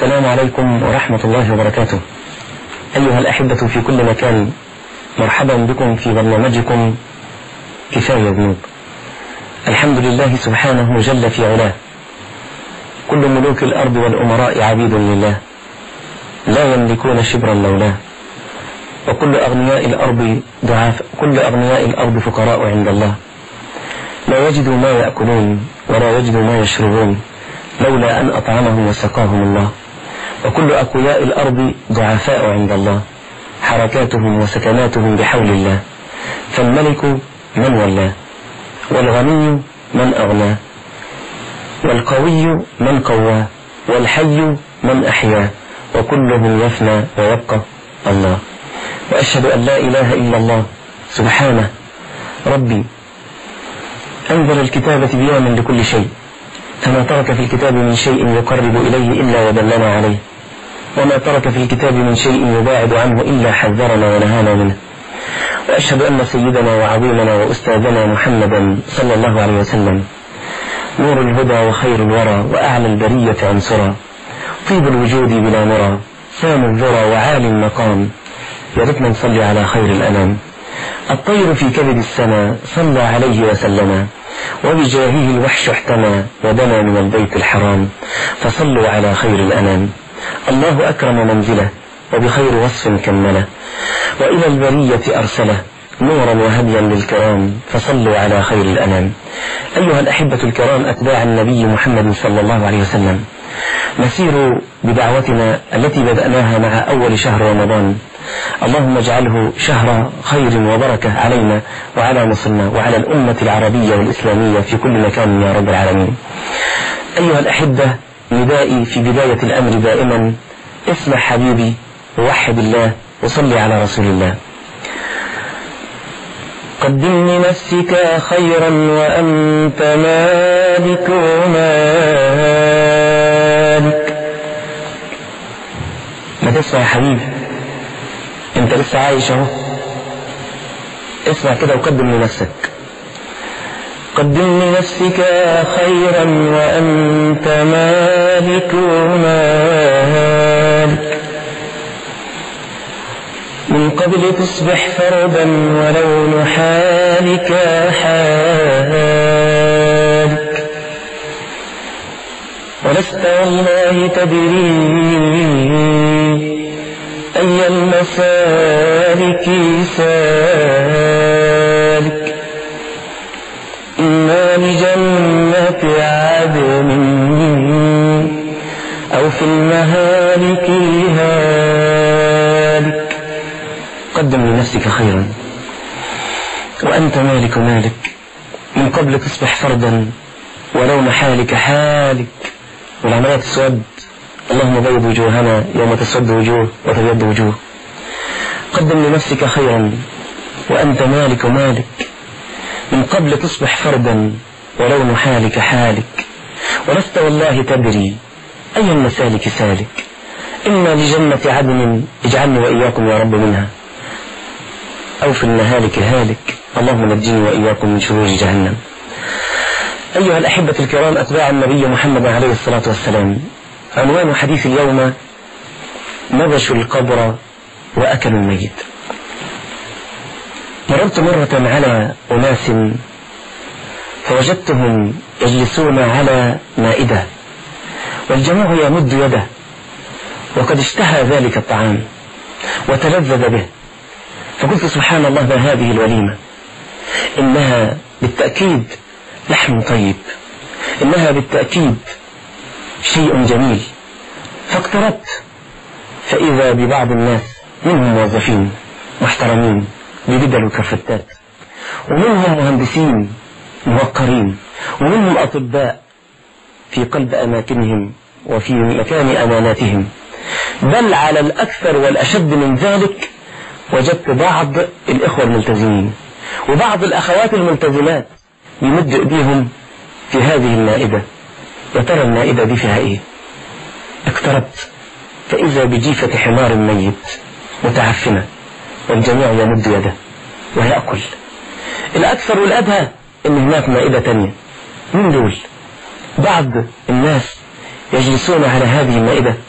السلام عليكم ورحمة الله وبركاته. أيها الأحبة في كل مكان، مرحبا بكم في برنامجكم كفاية ذنوب. الحمد لله سبحانه جل في علاه، كل ملوك الأرض والأمراء عبيد لله، لا يملكون شبرا لولاه، وكل أغنياء الأرض فقراء عند الله، لا يجدوا ما يأكلون ولا يجدوا ما يشربون لولا أن أطعمهم وسقاهم الله، وكل أقوياء الأرض ضعفاء عند الله، حركاتهم وسكناتهم بحول الله، فالملك من ولاه، والغني من أغناه، والقوي من قواه، والحي من أحياه، وكلهم يفنى ويبقى الله. وأشهد أن لا إله إلا الله سبحانه ربي أنزل الكتاب تبيانا لكل شيء، فما ترك في الكتاب من شيء يقرب إليه إلا ودلنا عليه، وما ترك في الكتاب من شيء يباعد عنه إلا حذرنا ونهانا منه. وأشهد أن سيدنا وعظيمنا وأستاذنا محمدا صلى الله عليه وسلم نور الهدى وخير الورى وأعلى البرية عنصرا، طيب الوجود بلا مرى، سام الذرى وعالي المقام، يا ريتنا نصلي على خير الأنام. الطير في كبد السماء صلى عليه وسلم، وبجاهه الوحش احتمى ودنا من البيت الحرام، فصلوا على خير الأنام. الله أكرم منزله وبخير وصف كمله، وإلى البرية أرسله نورا وهديا للكرام، فصلوا على خير الأنام. أيها الأحبة الكرام، أتباع النبي محمد صلى الله عليه وسلم، نسير بدعوتنا التي بدأناها مع أول شهر رمضان. اللهم اجعله شهر خير وبركة علينا وعلى مصرنا وعلى الأمة العربية والإسلامية في كل مكان يا رب العالمين. أيها الأحبة، ندائي في بداية الأمر دائما: اسمع حبيبي ووحد الله وصلي على رسول الله. قدم لنفسك خيرا وأنت مالك مالك. ما تسمع يا حبيبي، انت لسه عايش اهو، اسمع كده وقدم لنفسك. قدم لنفسك خيرا وأنت مالك مالك، من قبل تصبح فردا ولون حالك حالك، ولست والله تدري أي المسالك سالك، إما لجنة عدن أو في المهالك هالك. قدم لنفسك خيرا وأنت مالك مالك، من قبل تصبح فردا ولون حالك حالك. والعمليات السود، اللهم بيض وجوهنا يوم تسود وجوه وتبيض وجوه. قدم لنفسك خيرا وأنت مالك مالك، من قبل تصبح فردا ولون حالك حالك، ولست والله تدري أي المسالك سالك، إما لجنة عدن اجعلني وإياكم يا رب منها، أو في المهالك هالك، اللهم نجني وإياكم من شرور جهنم. أيها الأحبة الكرام، أتباع النبي محمد عليه الصلاة والسلام، عنوان حديث اليوم: نبشوا القبر وأكلوا الميت. مررت مرة على أناس فوجدتهم يجلسون على مائدة، والجميع يمد يده وقد اشتهى ذلك الطعام وتلذذ به، فقلت سبحان الله، ما هذه الوليمة؟ إنها بالتأكيد لحم طيب، إنها بالتأكيد شيء جميل. فاقتربت فإذا ببعض الناس، منهم موظفين محترمين ببدل وكفتات، ومنهم مهندسين موقرين، ومنهم أطباء في قلب أماكنهم وفي مكان أماناتهم، بل على الأكثر والأشد من ذلك وجدت بعض الإخوة الملتزمين وبعض الأخوات الملتزمات يمد إيديهم في هذه المائدة. يا ترى المائدة دي فيها إيه؟ اقتربت فإذا بجيفة حمار ميت متعفنة، والجميع يمد يده ويأكل. الأكثر والأدهى إن هناك مائدة تانية. من دول؟ بعض الناس يجلسون على هذه المائدة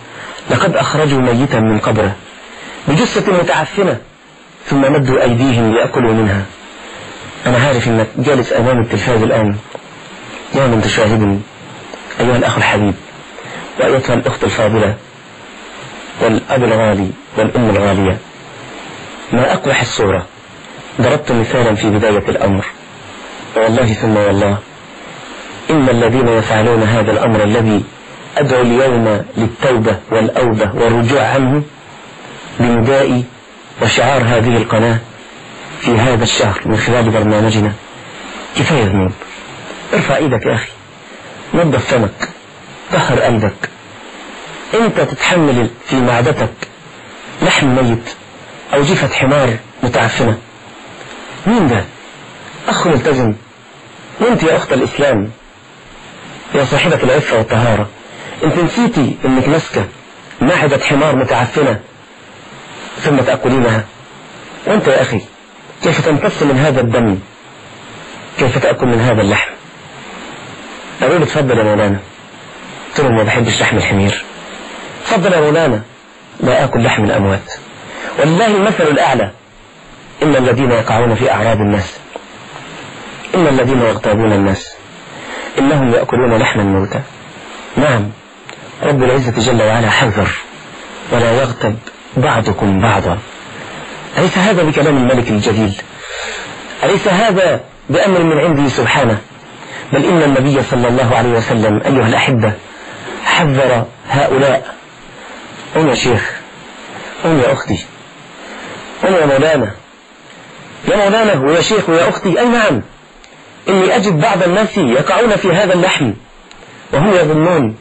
لقد أخرجوا ميتا من قبره بجثة متعفنة ثم مدوا أيديهم ليأكلوا منها. أنا عارف أنك جالس أمام التلفاز الآن يا من تشاهدني أيها الأخ الحبيب وأيتها الأخت الفاضلة والأب الغالي والأم الغالية. ما أقبح الصورة. ضربت مثالا في بداية الأمر، والله ثم والله إن الذين يفعلون هذا الأمر الذي أدعو اليوم للتوبة والأوبة والرجوع عنه بنداء وشعار هذه القناة في هذا الشهر من خلال برنامجنا، كفاية ذنوب. ارفع ايدك يا أخي، نظف فمك، طهر قلبك. انت تتحمل في معدتك لحم ميت أو جيفة حمار متعفنة؟ مين ده؟ أخ ملتزم. وانت يا أخت الإسلام يا صاحبة العفة والطهارة، انت نسيتي انك مسكة معدة حمار متعفنة ثم تأكلينها؟ وانت يا أخي كيف تمتص من هذا الدم؟ كيف تأكل من هذا اللحم؟ أقول اتفضل يا مولانا. قلت له ما بحبش لحم الحمير. اتفضل يا مولانا، لا آكل لحم الأموات. والله المثل الأعلى. إن الذين يقعون في أعراض الناس، إن الذين يغتابون الناس إنهم يأكلون لحم الموتى. نعم، رب العزة جل وعلا حذر ولا يغتب بعضكم بعضا. أليس هذا بكلام الملك الجليل؟ أليس هذا بأمر من عنده سبحانه؟ بل إن النبي صلى الله عليه وسلم أيها الأحبة حذر هؤلاء. قم يا شيخ، قم يا أختي، قم يا مولانا، يا مولانا ويا شيخ ويا أختي. أي نعم، إني أجد بعض الناس يقعون في هذا اللحم وهم يظنون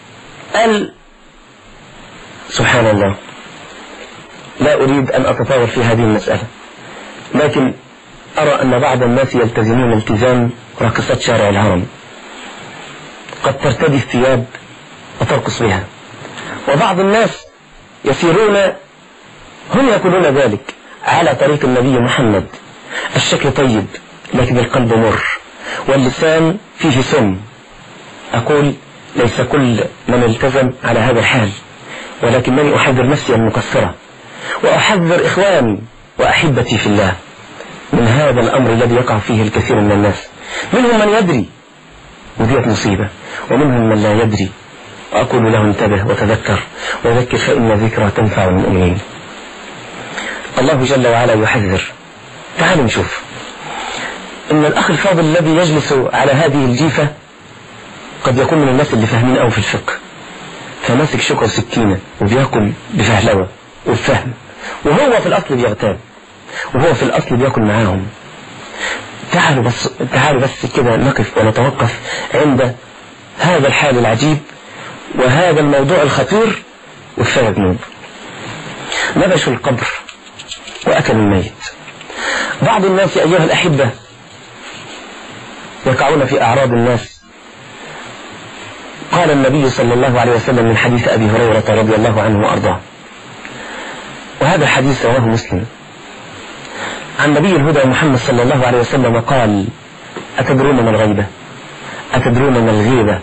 سبحان الله. لا أريد أن أتطاول في هذه المسألة، لكن أرى أن بعض الناس يلتزمون التزام راقصات شارع الهرم، قد ترتدي الثياب وترقص بها. وبعض الناس يسيرون هم يقولون ذلك على طريق النبي محمد. الشكل طيب لكن القلب مر واللسان فيه سم. أقول ليس كل من التزم على هذا الحال، ولكنني أحذر نفسي المقصرة وأحذر إخواني وأحبتي في الله من هذا الأمر الذي يقع فيه الكثير من الناس. منهم من يدري وديت مصيبة، ومنهم من لا يدري. وأقول له انتبه وتذكر، وذكر فإن ذكرى تنفع المؤمنين. الله جل وعلا يحذر. تعالوا نشوف إن الأخ الفاضل الذي يجلس على هذه الجيفة قد يكون من الناس اللي فاهمين أو في الفقه، فماسك شوكة وسكينة وبيأكل بفهلوة وبفهم، وهو في الأصل بيغتاب، وهو في الأصل بيأكل معاهم. تعالوا بس كده نقف ونتوقف عند هذا الحال العجيب وهذا الموضوع الخطير. وكفاية ذنوب. نبشوا القبر وأكلوا الميت. بعض الناس أيها الأحبة يقعون في أعراض الناس. قال النبي صلى الله عليه وسلم من حديث أبي هريرة رضي الله عنه وأرضاه، وهذا الحديث رواه مسلم، عن نبي الهدى محمد صلى الله عليه وسلم قال: أتدرون ما الغيبة؟ أتدرون ما الغيبة؟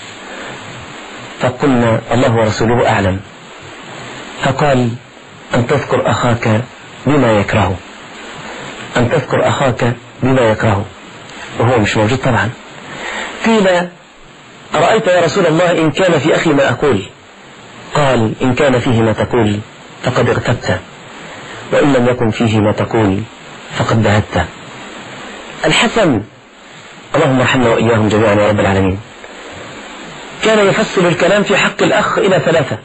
فقلنا: الله ورسوله أعلم. فقال: أن تذكر أخاك بما يكرهه، أن تذكر أخاك بما يكرهه، وهو مش موجود طبعا. قيل: أرأيت يا رسول الله إن كان في أخي ما أقول؟ قال: إن كان فيه ما تقول فقد اغتبت، وإن لم يكن فيه ما تقول فقد بهت. الحسن، اللهم ارحمنا وإياهم جميعا يا رب العالمين، كان يفصل الكلام في حق الأخ إلى 3.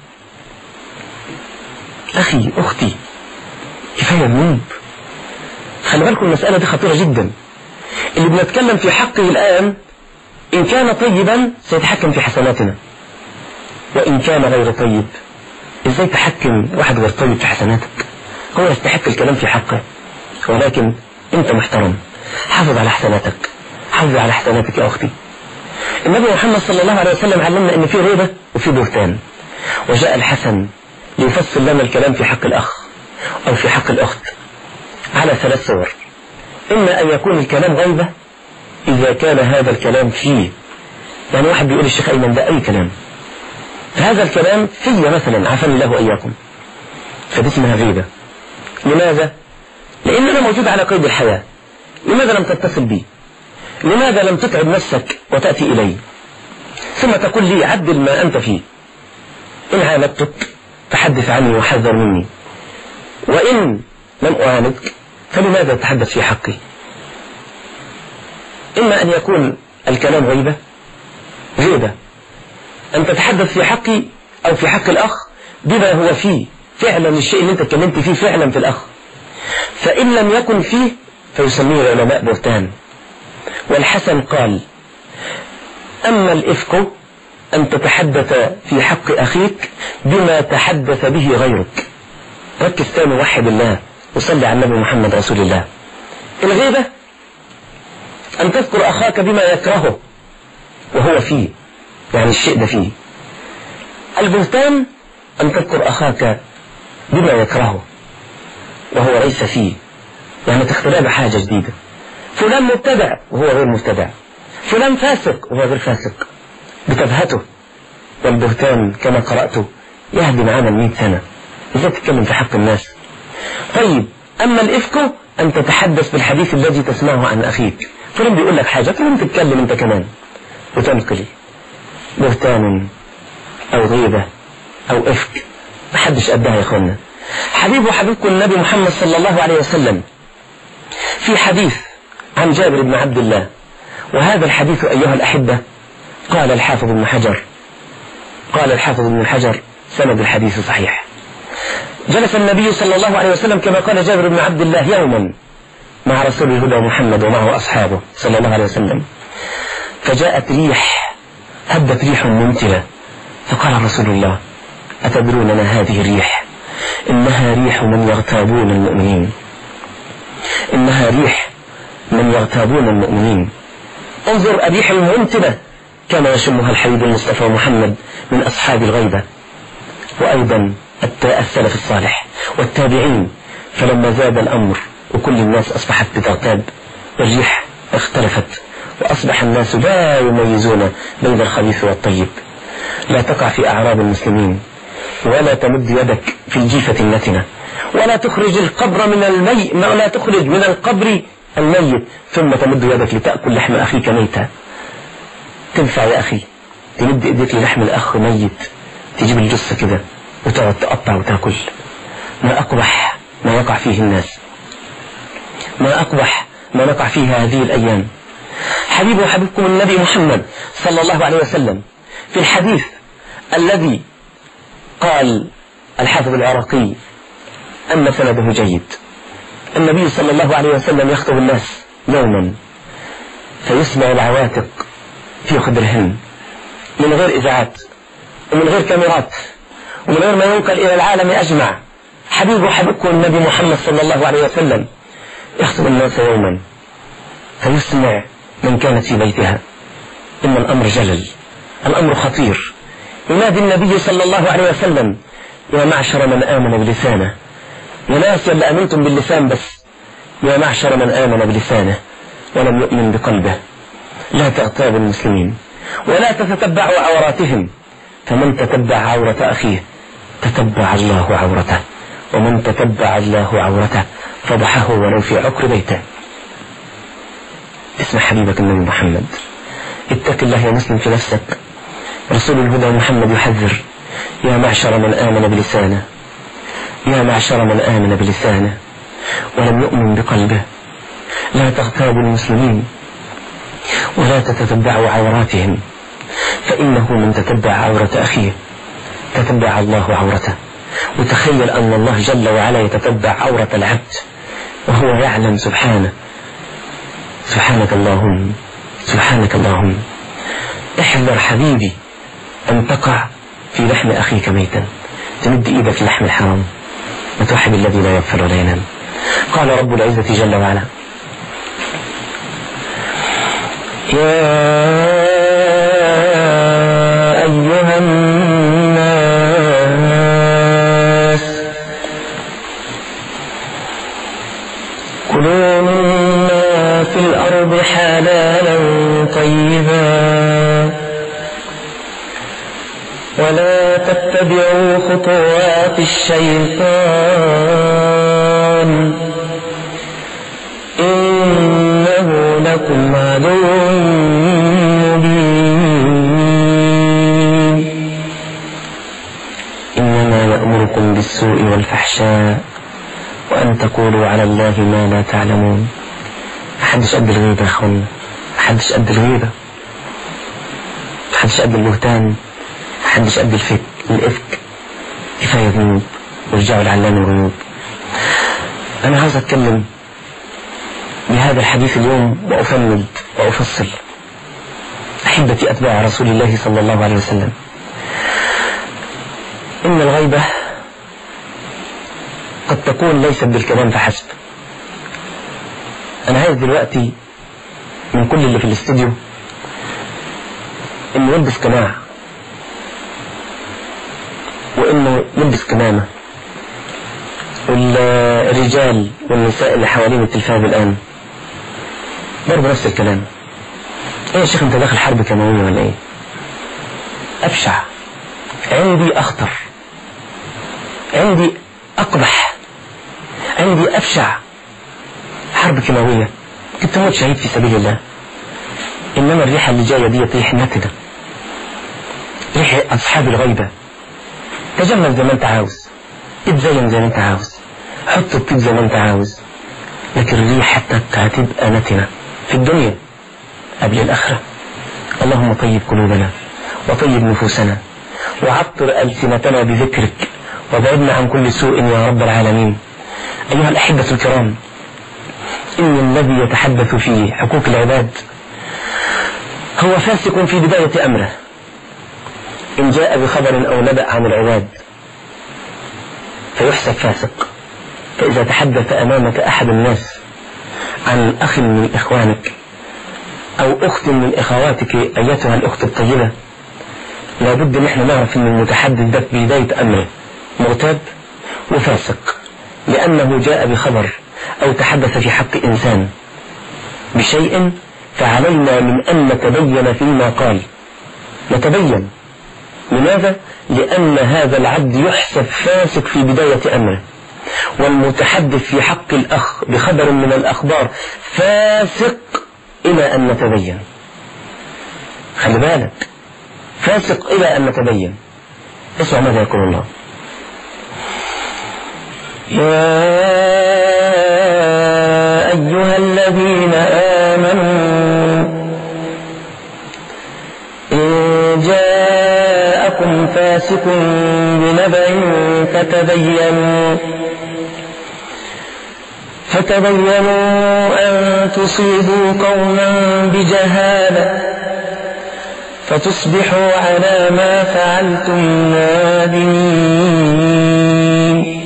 أخي أختي كفاية ذنوب. خلي بالكم المسألة دي خطيرة جدا. اللي بنتكلم في حقه الآن إن كان طيبا سيتحكم في حسناتنا، وإن كان غير طيب إزاي تحكم واحد غير طيب في حسناتك؟ هو يستحق الكلام في حقه، ولكن أنت محترم، حافظ على حسناتك، حافظ على حسناتك يا أختي. النبي محمد صلى الله عليه وسلم علمنا أن في غيبة وفي بهتان، وجاء الحسن ليفصل لنا الكلام في حق الأخ أو في حق الأخت على 3 صور. إما أن يكون الكلام غيبة إذا كان هذا الكلام فيه، يعني واحد بيقول الشيخ أيمن ده أي كلام، فهذا الكلام في مثلا عافاني الله وإياكم، فدي اسمها غيبة. لماذا؟ لأن أنا موجود على قيد الحياة. لماذا لم تتصل بي؟ لماذا لم تتعب نفسك وتأتي إلي ثم تقول لي عدل ما أنت فيه؟ إن عاندتك فحدث عني وحذر مني، وإن لم أعاندك فلماذا تتحدث في حقي؟ إما أن يكون الكلام غيبة أن تتحدث في حقي أو في حق الأخ بما هو فيه فعلا الشيء اللي أنت اتكلمت فيه فعلا في الأخ، فإن لم يكن فيه فيسميه العلماء بهتان. والحسن قال: أما الإفك أن تتحدث في حق أخيك بما تحدث به غيرك. ركز تاني، وحد الله وصلي على النبي محمد رسول الله. الغيبة أن تذكر أخاك بما يكرهه وهو فيه، يعني الشيء ده فيه. البهتان أن تذكر أخاك بما يكرهه وهو ليس فيه، يعني تخترع بحاجة جديدة. فلان مبتدع وهو غير مبتدع، فلان فاسق وهو غير فاسق، بتبهته. والبهتان كما قرأته يهدم عمل 100 سنة. إزاي تتكلم في حق الناس؟ طيب، أما الإفك أن تتحدث بالحديث الذي تسمعه عن أخيك. فلان بيقول لك حاجة فلان تتكلم أنت كمان وتنقل. بهتان أو غيبة أو إفك محدش قدها يا أخوانا. حبيبكم النبي محمد صلى الله عليه وسلم في حديث عن جابر بن عبد الله، وهذا الحديث أيها الأحبة قال الحافظ ابن حجر سند الحديث صحيح. جلس النبي صلى الله عليه وسلم كما قال جابر بن عبد الله يوما مع رسول الهدى محمد ومعه أصحابه صلى الله عليه وسلم، فجاءت ريح، هبت ريح ممتلة، فقال رسول الله: أتدرون ما هذه الريح؟ إنها ريح من يغتابون المؤمنين، إنها ريح من يغتابون المؤمنين. انظر، الريح الممتلة كما يشمها الحبيب المصطفى محمد من أصحاب الغيبة، وأيضا السلف الصالح والتابعين. فلما زاد الأمر وكل الناس أصبحت بتغتاب والريح اختلفت، وأصبح الناس لا يميزون بين الخبيث والطيب. لا تقع في أعراض المسلمين، ولا تمد يدك في الجيفة النتنة، ولا تخرج القبر من الميت، ولا تخرج من القبر الميت ثم تمد يدك لتأكل لحم أخيك ميتا. تنفع يا أخي تمد إيديك للحم الأخ ميت، تجيب الجثة كده وتقعد تقطع وتأكل؟ ما أقبح ما يقع فيه الناس، ما أقبح ما نقع فيه هذه الأيام. حبيبكم النبي محمد صلى الله عليه وسلم في الحديث الذي قال الحافظ العراقي أن سنده جيد، النبي صلى الله عليه وسلم يخطب الناس يوما فيسمع العواتق في خدرهن من غير إذاعات ومن غير كاميرات ومن غير ما ينقل إلى العالم أجمع. حبيبكم النبي محمد صلى الله عليه وسلم يخطب الناس يوما فيسمع من كانت في بيتها. إن الأمر جلل، الأمر خطير. ينادي النبي صلى الله عليه وسلم: يا معشر من آمن بلسانه، يا ناس اللي أمنتم باللسان بس، يا معشر من آمن بلسانه ولم يؤمن بقلبه، لا تغتابوا المسلمين ولا تتتبعوا عوراتهم، فمن تتبع عورة أخيه تتبع الله عورته، ومن تتبع الله عورته فضحه ولو في عقر بيته. اسمع حبيبك النبي محمد، اتق الله يا مسلم في نفسك. رسول الهدى محمد يحذر: يا معشر من آمن بلسانه، يا معشر من آمن بلسانه ولم يؤمن بقلبه، لا تغتابوا المسلمين ولا تتتبعوا عوراتهم، فإنه من تتبع عورة أخيه تتبع الله عورته. وتخيل أن الله جل وعلا يتتبع عورة العبد وهو يعلم سبحانه. سبحانك اللهم، سبحانك اللهم. احذر حبيبي أن تقع في لحم أخيك ميتا، تمد إيدك في لحم الحرام، وتوحد الذي لا يغفر ولا ينام. قال رب العزة جل وعلا: يا أيها الناس كلوا مما في الأرض حلالا طيبا ولا خطوات الشيطان إنه لكم عدو مبين إنما يأمركم بالسوء والفحشاء وأن تقولوا على الله ما لا تعلمون. محدش قد الغيبة يا أخوانا، محدش قد الغيبة، محدش قد البهتان، محدش قد الإفك. كفاية ذنوب وارجعوا لعلام الغيوب. أنا عاوز أتكلم بهذا الحديث اليوم وأفند وأفصل. أحبتي أتباع رسول الله صلى الله عليه وسلم، إن الغيبة قد تكون ليست بالكلام فحسب. أنا عايز دلوقتي من كل اللي في الاستوديو إنه يلبس قناع، وإنه يلبس كمامة، والرجال والنساء اللي حوالين التلفاز الآن برضه نفس الكلام. إيه يا شيخ أنت داخل حرب كيماوية ولا إيه؟ أبشع، عندي أخطر، عندي أقبح، عندي أبشع حرب كيماوية. كنت موت شهيد في سبيل الله. إنما الريحة اللي جاية دي ريح نتنة، ريح أصحاب الغيبة. تجمل زي ما أنت عاوز، اتزين زي ما أنت عاوز، حط الطيب زي ما أنت عاوز، لكن ريحتك هتبقى نتنة في الدنيا قبل الآخرة. اللهم طيب قلوبنا وطيب نفوسنا وعطر ألسنتنا بذكرك وابعدنا عن كل سوء يا رب العالمين. أيها الأحبة الكرام، إن الذي يتحدث في حقوق العباد هو فاسق في بداية أمره. إن جاء بخبر أو نبأ عن العباد فيحسب فاسق. فإذا تحدث أمامك أحد الناس عن أخ من إخوانك أو أخت من إخواتك أيتها الأخت الطيبة، لابد نحن نعرف أن المتحدث ده في بداية أمره مرتاب وفاسق، لأنه جاء بخبر أو تحدث في حق إنسان بشيء، فعلينا من أن نتبين فيما قال. نتبين. لماذا؟ لأن هذا العبد يحسب فاسق في بداية أمره، والمتحدث في حق الأخ بخبر من الأخبار فاسق إلى أن نتبين. خلي بالك، فاسق إلى أن نتبين. اسمع ماذا يقول الله: يا أيها الذين آمنوا إن جاءكم فاسق بنبأ فتبينوا أن تصيبوا قوما بجهالة فتصبحوا على ما فعلتم نادمين.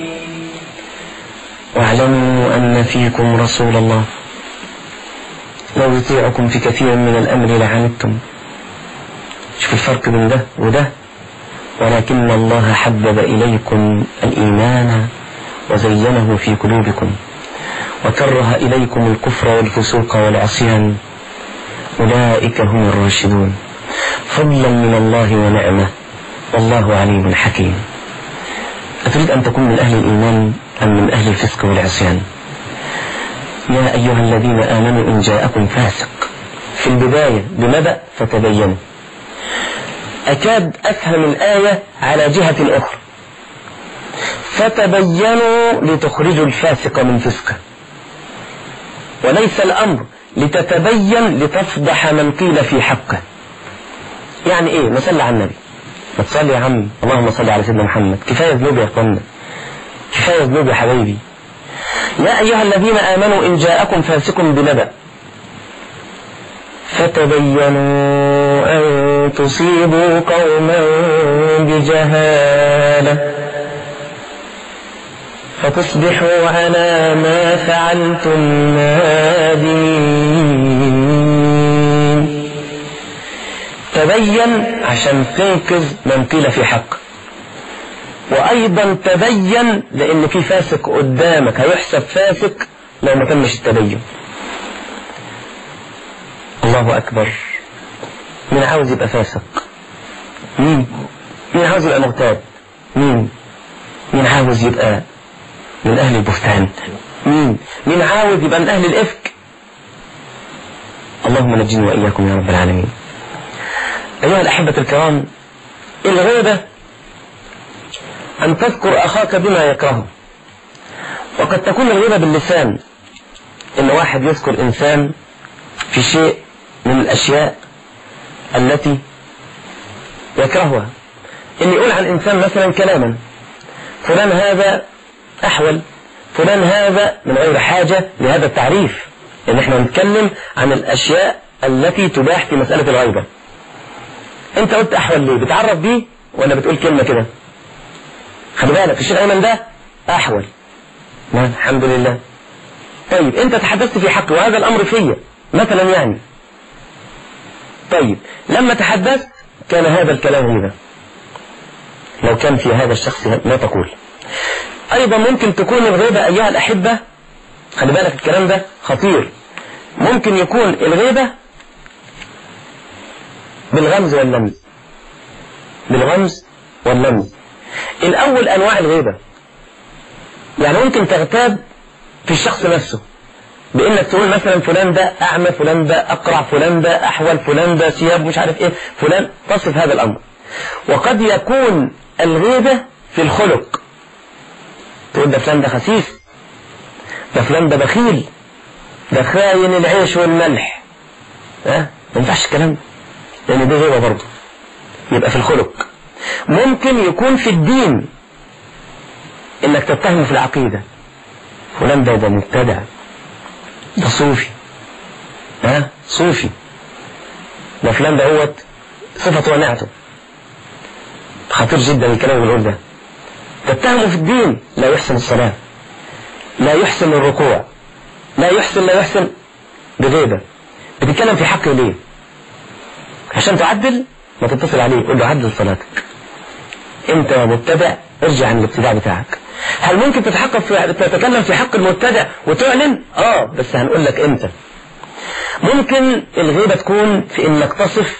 واعلموا أن فيكم رسول الله لو يطيعكم في كثير من الأمر لعنتم. شوف الفرق بين ده وده. ولكن الله حبب إليكم الإيمان وزينه في قلوبكم وكره إليكم الكفر والفسوق والعصيان أولئك هم الراشدون فضلا من الله ونعمه والله عليم حكيم. أتريد أن تكون من أهل الإيمان أم من أهل الفسق والعصيان؟ يا أيها الذين آمنوا إن جاءكم فاسق، في البداية بنبأ فتبينوا. أكاد أفهم الآية على جهة أخرى: فتبينوا لتخرجوا الفاسق من فسقه، وليس الأمر لتتبين لتفضح من قيل في حقه. يعني إيه؟ نصلي على النبي. ما تصلي يا عم، اللهم صل على سيدنا محمد. كفاية ذنوب يا أخوانا، كفاية ذنوب يا حبايبي. يا أيها الذين آمنوا إن جاءكم فاسق بنبأ فتبينوا أن تصيبوا قوما بجهالة فتصبحوا على ما فعلتم نادمين. تبين عشان تنقذ من قيل في حق، وأيضا تبين لأن في فاسق قدامك هيحسب فاسق لو ما تمش التبين. الله أكبر. مين عاوز يبقى فاسق؟ مين عاوز يبقى مغتاب؟ مين عاوز يبقى من أهل البهتان؟ مين عاوز يبقى من أهل الإفك؟ اللهم نجني وإياكم يا رب العالمين. أيها الأحبة الكرام، الغيبة أن تذكر أخاك بما يكرهه، وقد تكون الغيبة باللسان، إن واحد يذكر إنسان في شيء من الأشياء التي يكرهها، إن يقول عن إنسان مثلا كلاما، فلان هذا أحول، فلان هذا من غير حاجة لهذا التعريف، إن إحنا نتكلم عن الأشياء التي تباح في مسألة الغيبة. أنت قلت أحول ليه؟ بتعرف بيه ولا بتقول كلمة كده؟ خلي بالك الشيخ أيمن ده أحول، الحمد لله. طيب أنت تحدثت في حقه وهذا الأمر فيا مثلا يعني، طيب لما تحدثت كان هذا الكلام غيبة، لو كان في هذا الشخص لا تقول. أيضا ممكن تكون الغيبة أيها الأحبة، خلي بالك الكلام ده خطير، ممكن يكون الغيبة بالغمز واللمز، بالغمز واللمز. الأول أنواع الغيبة، يعني ممكن تغتاب في الشخص نفسه بإنك تقول مثلا فلان ده أعمى، فلان ده أقرع، فلان ده أحول، فلان ده ثياب مش عارف إيه، فلان، تصف هذا الأمر. وقد يكون الغيبة في الخلق، تقول ده فلان ده خسيس، ده فلان ده بخيل، ده خاين العيش والملح، ما ينفعش الكلام، لأن دي غيبة برضه، يبقى في الخلق. ممكن يكون في الدين، إنك تتهمه في العقيدة، فلان ده مبتدع، ده صوفي، صوفي، ده فلان ده هو صفته ونعته. خطير جدا الكلام اللي بنقول ده. تتهمه في الدين، لا يحسن الصلاة، لا يحسن الركوع، لا يحسن بغيبة. بتتكلم في حقه ليه؟ عشان تعدل، ما تتصل عليه قول له عدل صلاتك، انت مبتدع، ارجع عن الابتداع بتاعك. هل ممكن تتكلم في حق المبتدع وتعلن؟ بس هنقول لك امتى. ممكن الغيبة تكون في انك تصف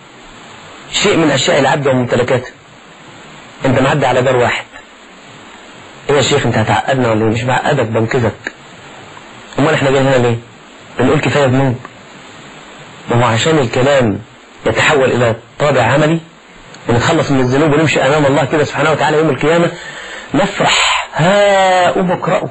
شيء من اشياء العبد وممتلكاته. انت معدي على دار واحد، ايه يا شيخ انت هتعقدنا ولا مش بعقدك، بنكذك. امال احنا جايين هنا ليه؟ بنقول كفاية ذنوب. ما هو عشان الكلام يتحول الى طابع عملي ونتخلص من الذنوب ونمشي امام الله كده سبحانه وتعالى يوم القيامة نفرح، قوموا اقرأوا،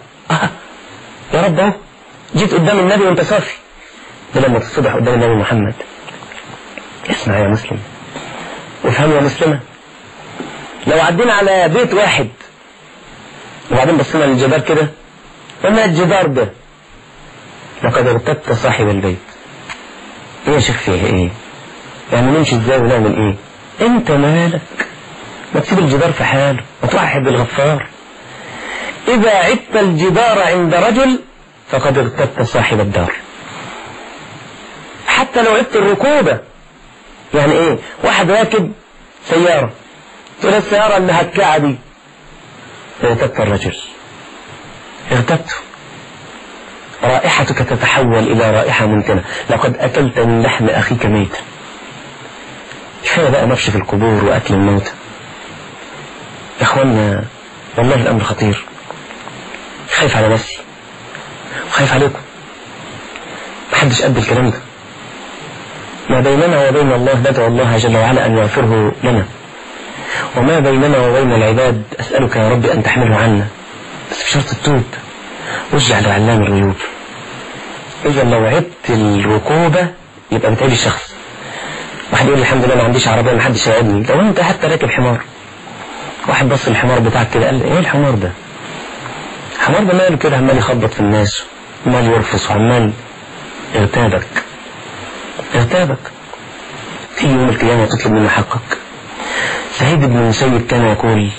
يا رب اهو جيت قدام النبي وانت صافي. ده لما تصبح قدام النبي محمد، اسمع يا مسلم وافهم يا مسلمة، لو عدينا على بيت واحد وبعدين بصينا للجدار كده قلنا الجدار ده لقد ارتبت صاحب البيت. ايه يا شيخ فيه ايه؟ يعني نمشي ازاي ونعمل ايه؟ انت مالك؟ ما تسيب الجدار في حاله وتوحد الغفار. اذا عدت الجدار عند رجل فقد ارتبت صاحب الدار. حتى لو عدت الركوبة، يعني ايه؟ واحد راكب سيارة، تقول السيارة المهكعة دي، ارتبت الرجل، ارتبته. رائحتك تتحول إلى رائحة منتنة، لقد أكلت من لحم أخيك ميتا. كفاية بقى نفش في القبور وأكل الموتى. يا أخوانا والله الأمر خطير. خايف على نفسي وخايف عليكم، محدش قد الكلام ده. ما بيننا وبين الله ندعو الله جل وعلا أن يغفره لنا، وما بيننا وبين العباد أسألك يا رب أن تحمله عنا، بس بشرط التوب. وارجع لعلام الغيوب. إذا لو عدت الركوبة يبقى بتعيد الشخص. واحد يقول الحمد لله ما عنديش عربية ما حدش يعدني. لو انت حتى راكب حمار، واحد بص الحمار بتاعك كده قال لي ايه الحمار ده؟ الحمار ده ماله كده عمال يخبط في الناس وعمال يرفص وعمال ارتابك في يوم القيامة تطلب منه حقك. سعيد بن المسيب كان يقول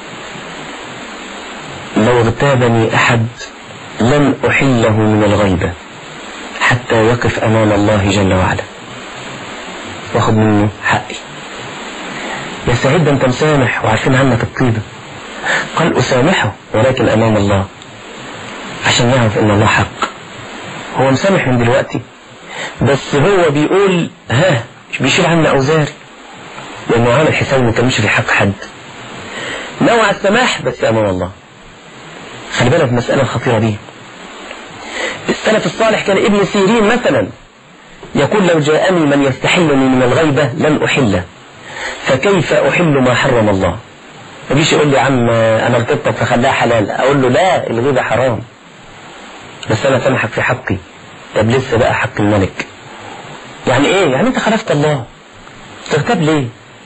لو اغتابني أحد لن أحله من الغيبة حتى يقف أمام الله جل وعلا واخد منه حقي. يا سعيد ده انت مسامح وعارفين عنك الطيبة. قال أسامحه ولكن أمام الله، عشان يعرف ان الله حق. هو مسامح من دلوقتي، بس هو بيقول بيشيل عنا أوزاري، لأنه عامل حساب ما كانش في حق حد. نوع السماح بس أمام الله. خلي بالك المسألة الخطيرة دي. السلف الصالح كان ابن سيرين مثلا يقول لو جاءني من يستحلني من الغيبة لن أحله، فكيف أحل ما حرم الله؟ ما يجيش يقول لي يا عم أنا ارتبطت فخلاها حلال، أقول له لا، الغيبة حرام بس أنا سامحك في حقي. طب لسه بقى حق الملك. يعني إيه؟ يعني أنت خالفت الله، تغتاب ليه؟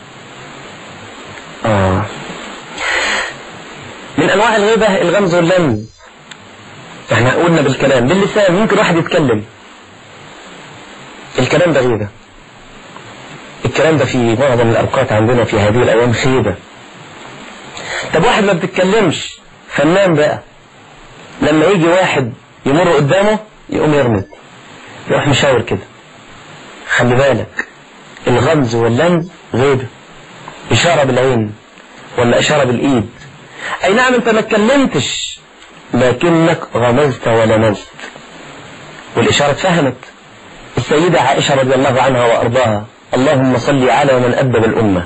من أنواع الغيبة الغمز واللمز. احنا قلنا بالكلام باللسان، ممكن واحد يتكلم، الكلام ده غيبة. الكلام ده في معظم الأوقات عندنا في هذه الأيام خيبة. طب واحد ما بتتكلمش، فنان بقى، لما يجي واحد يمر قدامه يقوم يرمز، يروح مشاور كده. خلي بالك الغمز واللمز غيبة. إشارة بالعين ولا إشارة بالإيد. أي نعم أنت ما اتكلمتش لكنك غمزت ولمزت، والإشارة اتفهمت. السيدة عائشة رضي الله عنها وأرضاها، اللهم صل على من أدب الأمة.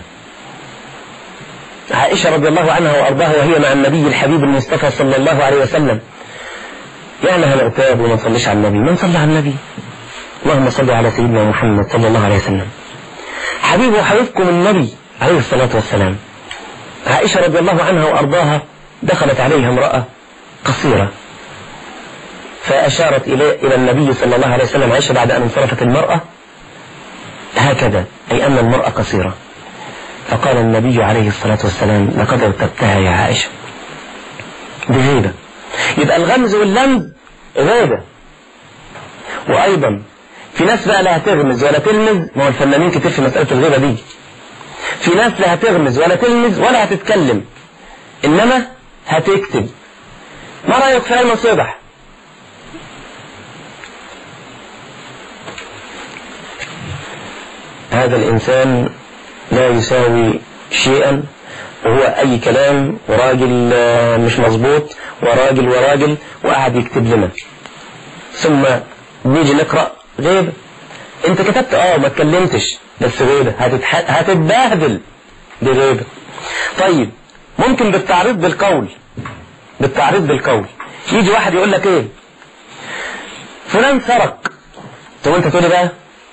عائشة رضي الله عنها وأرضاها وهي مع النبي الحبيب المصطفى صلى الله عليه وسلم، يعني هنغتاب وما نصليش على النبي؟ من صلى على النبي؟ اللهم صل على سيدنا محمد صلى الله عليه وسلم، حبيب وحبيبكم النبي عليه الصلاة والسلام. عائشة رضي الله عنها وأرضاها دخلت عليها امرأة قصيرة، فأشارت إلى النبي صلى الله عليه وسلم عائشة بعد أن انصرفت المرأة هكذا، أي أن المرأة قصيرة. فقال النبي عليه الصلاة والسلام لقد ارتبتها يا عائشة. بغيبة. يبقى الغمز واللمز غيبة. وأيضا في ناس بقى لا هتغمز ولا تلمز، ما هو الفنانين كتير في مسألة الغيبة دي. في ناس لا هتغمز ولا تلمز ولا هتتكلم، إنما هتكتب. ما رأيك في أيمن صبح؟ هذا الإنسان لا يساوي شيئا، وهو أي كلام، وراجل مش مظبوط، وراجل وقعد يكتب لنا، ثم نيجي نقرأ غيبة. انت كتبت ما اتكلمتش، بس غيبة، هتتبهدل بغيبة. طيب ممكن بالتعريض بالقول يجي واحد يقول لك ايه، فلان سرق، طب انت تقول بقى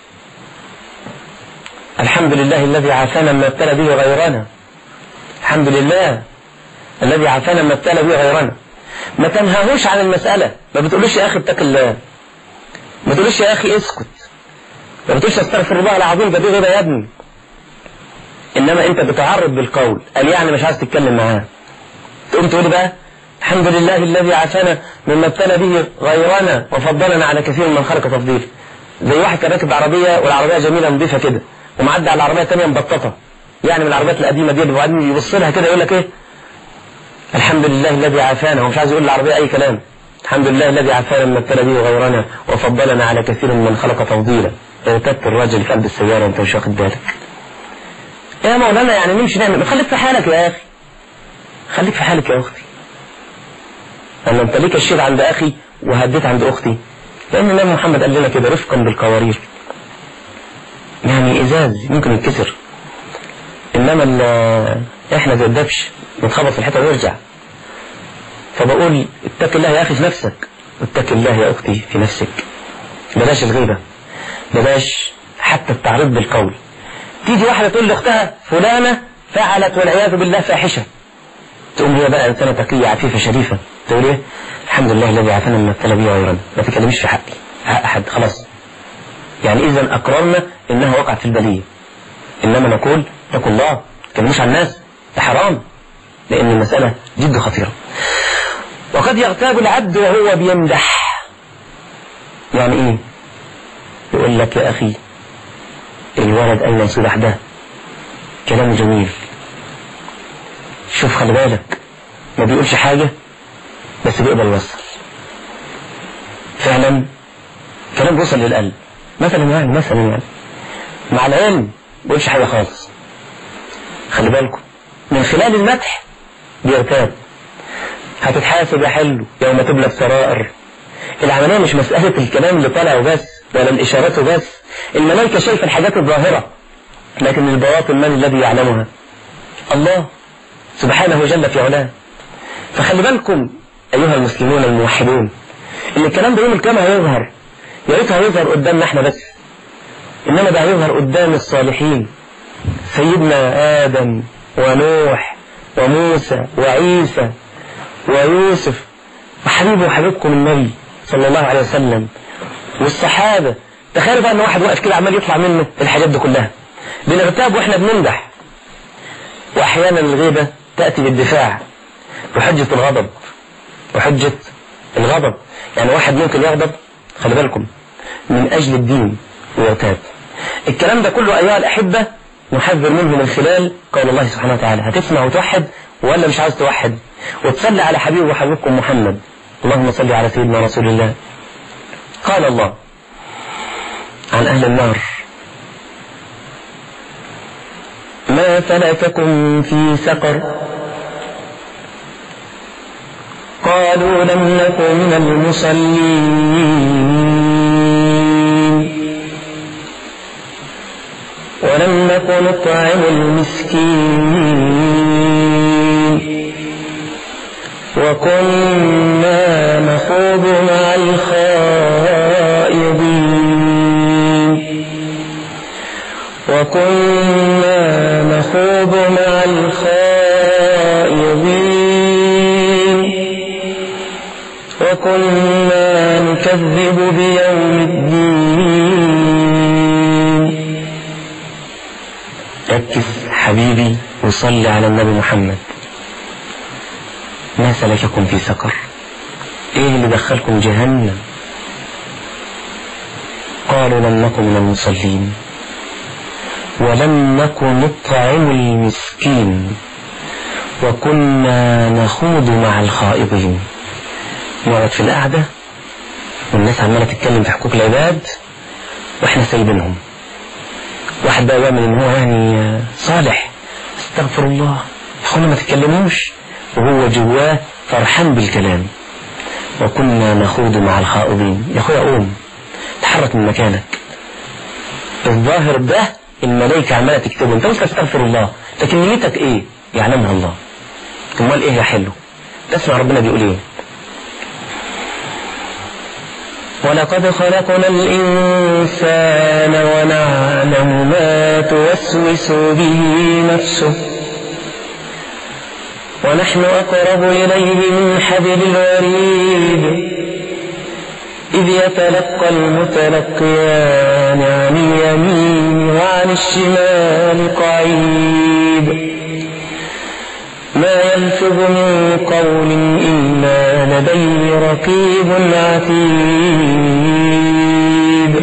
الحمد لله الذي عافانا ما ابتلى به غيرنا، الحمد لله الذي عافانا ما ابتلى به غيرنا. ما تنهاهوش عن المسألة، ما بتقولوش يا أخي اتق الله، ما تقولوش يا أخي اسكت، ما بتقولش استغفر الله العظيم، ده غيبة يا ابني. إنما أنت بتعرض بالقول، قال يعني مش عايز تتكلم معاه، تقوم تقول بقى الحمد لله الذي عافانا مما ابتلى به غيرنا وفضلنا على كثير من خلق تفضيل. زي واحد كان راكب عربية والعربية جميلة نظيفة كده، ومعدي على العربية الثانية مبططة، يعني من العربيات القديمة دي، وبعدين يبص لها كده يقول لك ايه، الحمد لله الذي عافانا، ومش عايز يقول للعربية أي كلام، الحمد لله الذي عافانا مما ابتلى به غيرنا وفضلنا على كثير من خلق تفضيلا. ارتبت الراجل في قلب السيارة وانت مش واخد بالك. يا مولانا يعني نمشي نعمل، خليك في حالك يا أخي، خليك في حالك يا أختي. أنا أنت ليك الشيء عند أخي وهديت عند أختي، لأن النبي محمد قال لنا كده رفقا بالقوارير، يعني إزاز ممكن يتكسر، إنما إحنا زي الدبش نتخبط في الحيطة ونرجع. فبقول اتق الله يا أخي في نفسك، واتق الله يا أختي في نفسك. بلاش الغيبة، بلاش حتى التعريض بالقول. تيجي واحدة تقول لأختها فلانة فعلت والعياذ بالله فاحشة، تقوم هي بقى إنسانة تقية عفيفة شريفة تقول إيه، الحمد لله الذي عافانا مما ابتلى به غيرنا، ما تكلمش في حقي، حق أحد، خلاص. يعني إذا أقررنا إنها وقعت في البلية، إنما نقول اتقوا الله، ما تكلموش عن الناس، ده حرام، لأن المسألة جد خطيرة. وقد يغتاب العبد وهو بيمدح. يعني إيه؟ يقول لك يا أخي الولد أيمن صبح ده كلامه جميل، شوف خلي بالك، ما بيقولش حاجة بس بيقبل يوصل، فعلا كلام بيوصل للقلب. مثلا يعني مع العلم ما بيقولش حاجة خالص. خلي بالكم من خلال المدح بيرتاب. هتتحاسب يا حلو يوم تبلى السرائر. العملية مش مسألة الكلام اللي طالع وبس ولا الإشارات وبس، الملائكة شايفة الحاجات الظاهرة، لكن البواطن من الذي يعلمها؟ الله سبحانه جل في علاه. فخلي بالكم أيها المسلمون الموحدون إن الكلام ده يوم القيامة هيظهر، يا ريت هيظهر قدامنا احنا بس، إنما ده هيظهر قدام الصالحين، سيدنا آدم ونوح وموسى وعيسى ويوسف وحبيبه وحبيبكم النبي صلى الله عليه وسلم والصحابة. تخيلوا بقى ان واحد واقف كده عمال يطلع منه الحاجات دي كلها. بنغتاب واحنا بنمدح، واحيانا الغيبة تأتي بالدفاع بحجة الغضب، وحجة الغضب يعني واحد ممكن يغضب، خلي بالكم، من أجل الدين ويغتاب. الكلام ده كله أيها الأحبة نحذر منه من خلال قول الله سبحانه وتعالى. هتسمع وتوحد ولا مش عاوز توحد؟ وتصلي على حبيب وحبيبكم محمد، اللهم صل على سيدنا رسول الله. قال الله عن أهل النار: ما سلككم في سقر؟ قالوا لم نكن من المصلين ولم نكن نطعم المسكين وكنا نخوض مع الخائضين وكنا نكذب بيوم الدين. ركز حبيبي وصلي على النبي محمد. ما سلككم في سقر؟ ايه اللي دخلكم جهنم؟ قالوا لم نكن من المصلين ولم نكن نطعم المسكين وكنا نخوض مع الخائضين. نقعد في القعدة والناس عمالة تتكلم في حقوق العباد واحنا سايبينهم. واحد بقى يعمل ان هو يعني صالح، استغفر الله يا اخوانا ما تتكلموش، وهو جواه فرحان بالكلام. وكنا نخوض مع الخائضين. يا اخويا قوم تحرك من مكانك. الظاهر ده الملائكة عمالة تكتبه، انت مش تستغفر الله، لكن نيتك ايه يعلمها الله. امال ايه يا حلو؟ تسمع ربنا بيقول ايه؟ ولقد خلقنا الإنسان ونعلم ما توسوس به نفسه ونحن أقرب إليه من حبل الوريد إذ يتلقى المتلقيان عن اليمين وعن الشمال قعيد ما يلفظ من قول إلا لديه رقيب عتيد.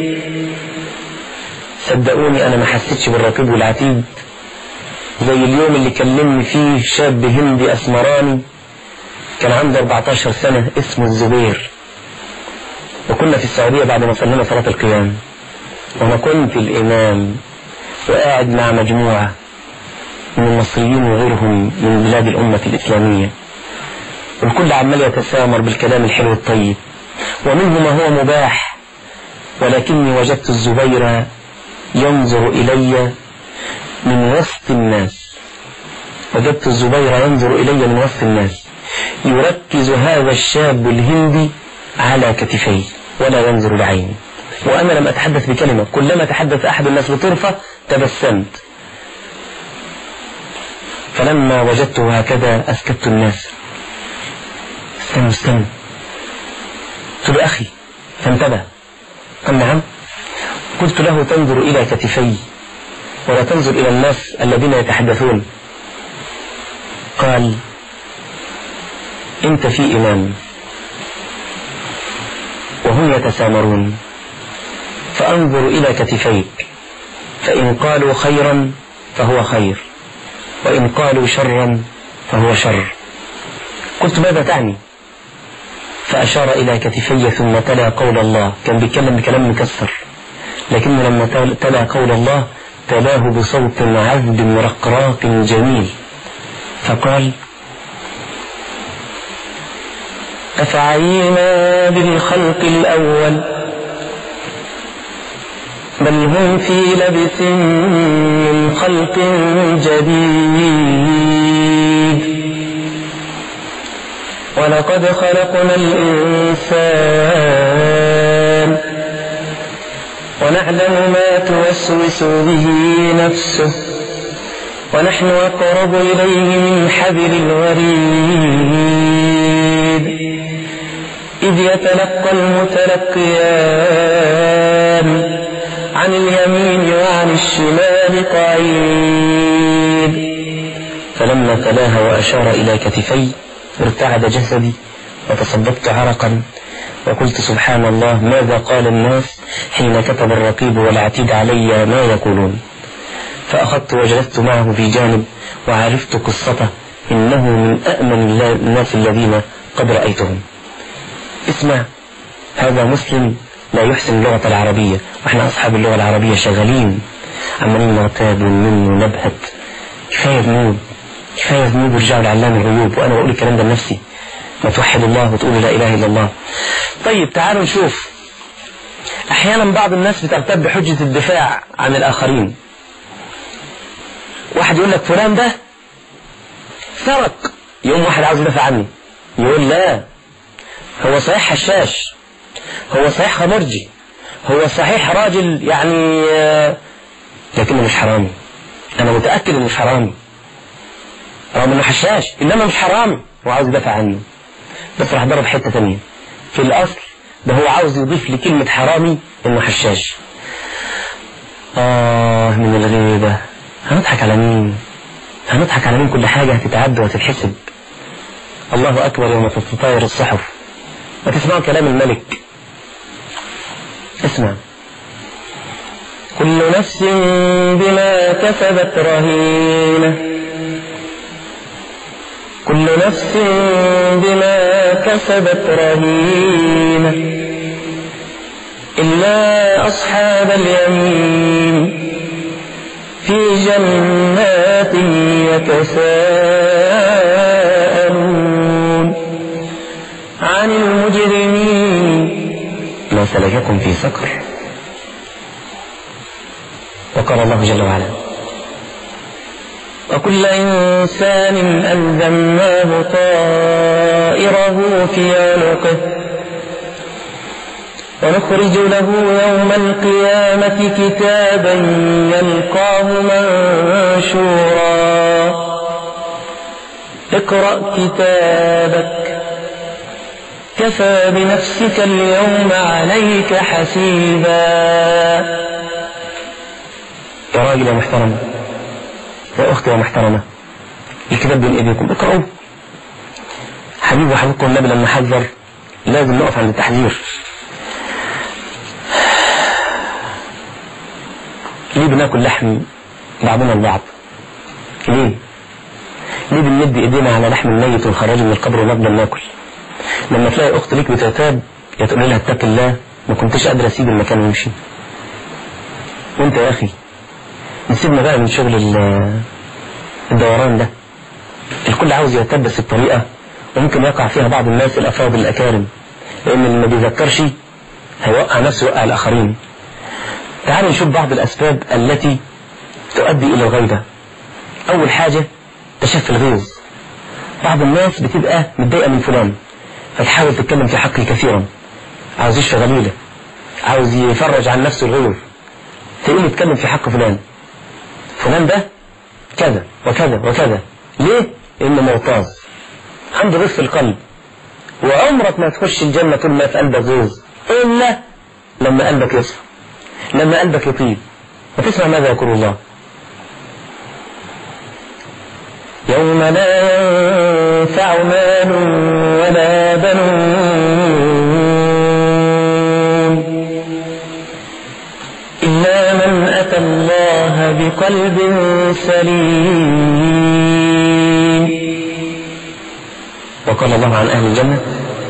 صدقوني أنا ما حسيتش بالرقيب والعتيد زي اليوم اللي كلمني فيه شاب هندي أسمراني كان عنده 14 سنة اسمه الزبير، وكنا في السعودية بعد ما صلينا صلاة القيام، وأنا كنت الإمام وقاعد مع مجموعة من المصريين وغيرهم من بلاد الأمة الإسلامية، والكل عمال يتسامر بالكلام الحلو الطيب، ومنه ما هو مباح، ولكني وجدت الزبير ينظر إلي من وسط الناس. وجدت الزبير ينظر إلي من وسط الناس، يركز هذا الشاب الهندي على كتفي ولا ينظر لعيني، وأنا لم أتحدث بكلمة. كلما تحدث أحد الناس بطرفة تبسمت. فلما وجدته هكذا أسكت الناس. استنى قلت له أخي، فانتبه. قال نعم. قلت له تنظر إلى كتفي ولا تنظر إلى الناس الذين يتحدثون. قال أنت في إمام وهم يتسامرون، فأنظر إلى كتفيك، فإن قالوا خيرا فهو خير، وإن قالوا شرا فهو شر. قلت ماذا تعني؟ فأشار إلى كتفي ثم تلا قول الله. كان بيتكلم بكلام مكسر، لكنه لما تلا قول الله تلاه بصوت عذب رقراق جميل، فقال أفعينا بالخلق الأول بل هم في لبس من خلق جديد. ولقد خلقنا الإنسان ونعلم ما توسوس به نفسه ونحن أقرب إليه من حبل الوريد إذ يتلقى المتلقيان عن اليمين وعن الشمال قعيد فلما تلاها وأشار إلى كتفي ارتعد جسدي وتصدقت عرقا وقلت سبحان الله ماذا قال الناس حين كتب الرقيب والعتيد علي ما يقولون. فأخذت وجلست معه في جانب وعرفت قصته إنه من أأمن الناس الذين قد رأيتهم. اسمع، هذا مسلم لا يحسن اللغة العربية، وإحنا أصحاب اللغة العربية شغالين عمالين نغتاب ونمن ونبهت. كفاية ذنوب كفاية ذنوب ورجعوا لعلام الغيوب. وأنا بقول الكلام ده لنفسي، ما توحد الله وتقول لا إله إلا الله. طيب تعالوا نشوف، أحيانا بعض الناس بترتب بحجة الدفاع عن الآخرين. واحد يقول لك فلان ده سرق، يوم واحد عاوز يدافع عني يقول لا، هو صحيح حشاش، هو صحيح خمرجي، هو صحيح راجل يعني لكنه مش حرامي. أنا متأكد إنه مش حرامي رغم إنه حشاش، إنما مش حرامي وعاوز يدافع عنه. بس راح ضرب حتة تانية في الأصل، ده هو عاوز يضيف لكلمة حرامي إنه حشاش. من الغيبة هنضحك على مين؟ هنضحك على مين؟ كل حاجة هتتعد وهتتحسب. الله أكبر يوم تتطاير الصحف. وتسمعوا كلام الملك. اسمع، كل نفس بما كسبت رهينة، كل نفس بما كسبت رهينة إلا أصحاب اليمين في جنات يتساءلون عن المجرمين ما سلككم في سقر. وقال الله جل وعلا وكل إنسان ألزمناه طائره في عنقه ونخرج له يوم القيامة كتابا يلقاه منشورا اقرأ كتابك كفى بنفسك اليوم عليك حسيبا. يا راجل يا محترم، يا أختي يا محترمة، الكتاب بين إيديكم، اقرأوا. حبيبي وحبيبكم النبي لما حذر لازم نقف عند التحذير. ليه بناكل لحم بعضنا البعض؟ ليه بنمد ايدينا على لحم الميت ونخرجه من القبر ونفضل ناكل؟ لما تلاقي اخت ليك بتعتاب يا تقول لها اتق الله، ما كنتش قادر اسيب المكان وامشي. وانت يا اخي نسيبنا بقى من شغل الدوران ده. الكل عاوز يعتاب بس بطريقه وممكن يقع فيها بعض الناس الافاضل الاكارم، لان اللي ما بيذكرش هيوقع نفسه ويوقع الاخرين. تعالوا نشوف بعض الأسباب التي تؤدي إلى الغيبة. أول حاجة تشفي الغيظ. بعض الناس بتبقى متضايقة من فلان فتحاول تتكلم في حقه كثيرا، عاوز يشفي غليله، عاوز يفرج عن نفسه الغيظ، تقول يتكلم في حق فلان ده كذا وكذا وكذا. ليه؟ إنه مرتاض عنده غيظ في القلب، وعمرك ما تخش الجنة طول ما في قلبك غيظ إلا لما قلبك يصفى، لما قلبك يطيب. وتسمع ماذا يقول الله يوم لا ينفع مال ولا بنون إلا من أتى الله بقلب سليم. وقال الله عن أهل الجنة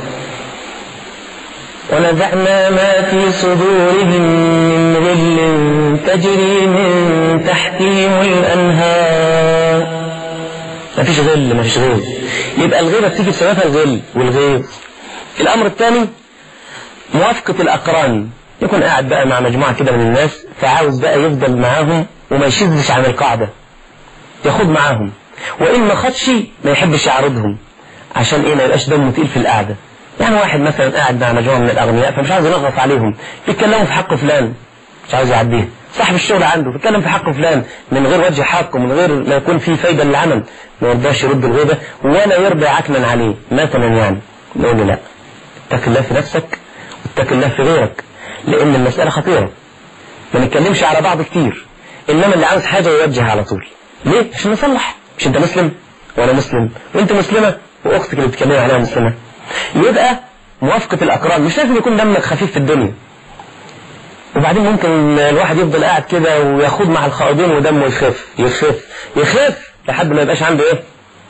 ونزعنا ما في صدورهم من غل تجري من تحتهم الأنهار. ما فيش غل، ما فيش غيظ. يبقى الغيبة بتيجي بسببها الغل والغيظ. الأمر الثاني موافقة الأقران. يكون قاعد بقى مع مجموعة كده من الناس فعاوز بقى يفضل معاهم وما يشذش عن القاعدة، ياخد معاهم، وإن ما خدش ما يحبش يعرضهم عشان ايه؟ ما يبقاش دمه تقيل في القعدة. يعني واحد مثلا قاعد مع مجموعة من الأغنياء فمش عايز ينغص عليهم، بيتكلموا في حق فلان مش عايز يعديه، صاحب الشغل عنده بيتكلم في حق فلان من غير وجه حق ومن غير ما يكون فيه فايدة للعمل، ما يرضاش يرد الغيبة ولا يرضى عكنا عليه مثلا. يعني نقول له لا، اتق الله في نفسك واتق الله في غيرك، لأن المسألة خطيرة. ما نتكلمش على بعض كتير، إنما اللي عاوز حاجة يوجه على طول. ليه؟ عشان نصلح. مش أنت مسلم وأنا مسلم وأنت مسلمة وأختك اللي بتتكلمي عليها مسلمة، يبقى موافقة الأقران. مش لازم يكون دمك خفيف في الدنيا، وبعدين ممكن الواحد يفضل قاعد كده ويخوض مع الخائضين ودمه يخف لحد ما يبقاش عنده ايه.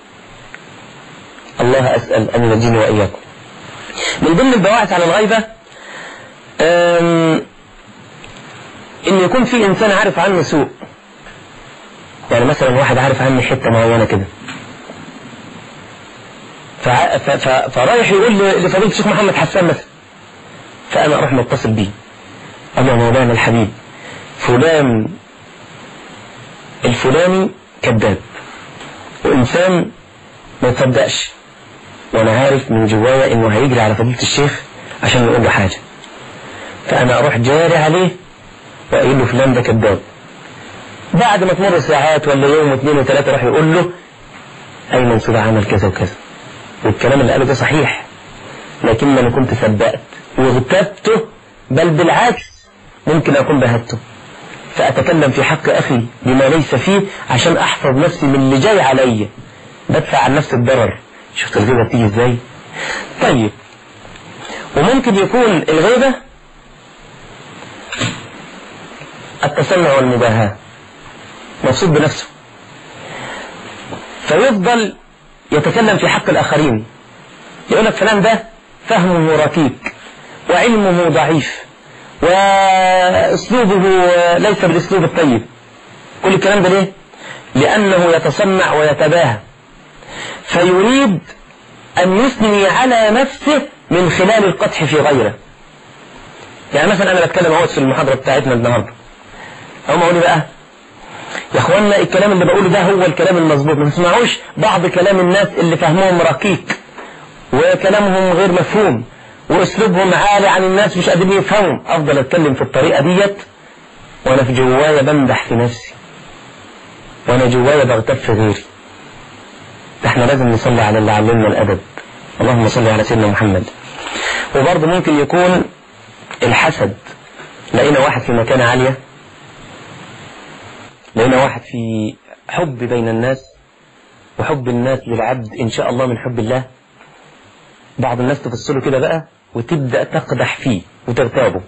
الله أسأل أن ينجيني وإياكم. من ضمن البواعث على الغيبة إن يكون في إنسان عارف عني سوء. يعني مثلا واحد عارف عني حتة معينة كده، فرايح يقول لفضيلة الشيخ محمد حسان مثلا، فأنا أروح متصل بيه، أنا مولانا الحبيب فلان الفلاني كذاب وإنسان ما يصدقش، وأنا عارف من جوايا إنه هيجري على فضيلة الشيخ عشان يقول له حاجة، فأنا أروح جاري عليه وأقول له فلان ده كذاب. بعد ما تمر ساعات ولا يوم واثنين وثلاثة راح يقول له أيمن سورة عمل كذا وكذا، والكلام اللي قاله ده صحيح، لكن أنا كنت صدقت واغتبته، بل بالعكس ممكن أكون بهته، فأتكلم في حق أخي بما ليس فيه عشان أحفظ نفسي من اللي جاي علي، بدفع عن نفس الضرر. شفت الغيبة بتيجي إزاي؟ طيب، وممكن يكون الغيبة التسمع والمباهاة، مبسوط بنفسه فيفضل يتكلم في حق الآخرين، يقول لك فلان ده فهمه ركيك وعلمه ضعيف وأسلوبه ليس بالأسلوب الطيب. كل الكلام ده ليه؟ لأنه يتسمع ويتباهى، فيريد أن يثني على نفسه من خلال القدح في غيره. يعني مثلا أنا بتكلم اهوت في المحاضرة بتاعتنا النهاردة، هم أقول بقى يا اخوانا الكلام اللي بقوله ده هو الكلام المظبوط، ما تسمعوش بعض كلام الناس اللي فهمهم ركيك وكلامهم غير مفهوم واسلوبهم عالي عن الناس مش قادرين يفهموا. افضل اتكلم في الطريقة ديت وانا في جوايا بمدح في نفسي وانا جوايا بغتاب في غيري. احنا لازم نصلي على اللي علمنا الادب، اللهم صل على سيدنا محمد. وبرضه ممكن يكون الحسد. لقينا واحد في مكانة عالية، لقينا واحد في حب بين الناس وحب الناس للعبد إن شاء الله من حب الله، بعض الناس تفصله كده بقى وتبدأ تقدح فيه وتغتابه.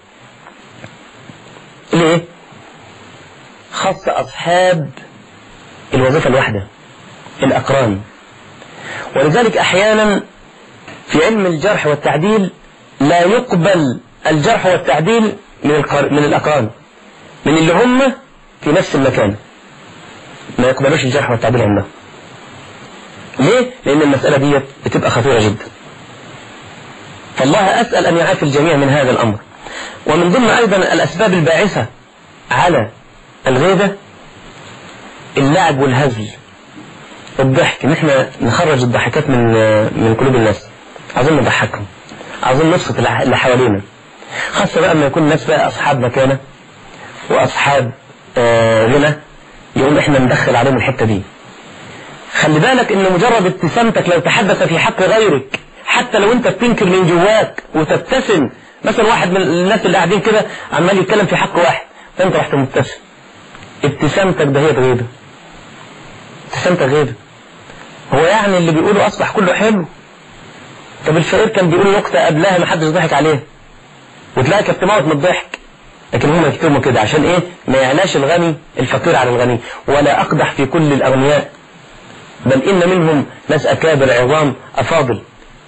ليه؟ خاص أصحاب الوظيفة الواحدة، الأقران. ولذلك أحيانا في علم الجرح والتعديل لا يقبل الجرح والتعديل من الأقران، من اللي هم في نفس المكان ما يقبلوش الجرح والتعديل عندهم. ليه؟ لأن المسألة دي بتبقى خطيرة جدا. فالله أسأل أن يعافي الجميع من هذا الأمر. ومن ضمن أيضا الأسباب الباعثة على الغيبة اللعب والهزل والضحك، ان احنا نخرج الضحكات من قلوب الناس، عاوزين نضحكهم، عاوزين نبسط اللي حوالينا، خاصة بقى لما يكون الناس بقى أصحاب مكانة وأصحاب غنى، يقوم احنا ندخل عليهم الحتة دي. خلي بالك ان مجرد ابتسامتك لو تحدث في حق غيرك، حتى لو انت بتنكر من جواك وتبتسم، مثلا واحد من الناس اللي قاعدين كده عمال يتكلم في حق واحد فانت رحت مبتسم، ابتسامتك ده هي غيبة، ابتسامتك غيبة. هو يعني اللي بيقوله أصبح كله حلو؟ طب الفقير كان بيقول نكتة قبلها ما حدش ضحك عليه وتلاقي كانت تموت من الضحك، لكن هم يكتموا كده عشان ايه؟ ما يعلاش الغني الفقير على الغني. ولا أقدح في كل الأغنياء، بل إن منهم ناس أكابر عظام أفاضل،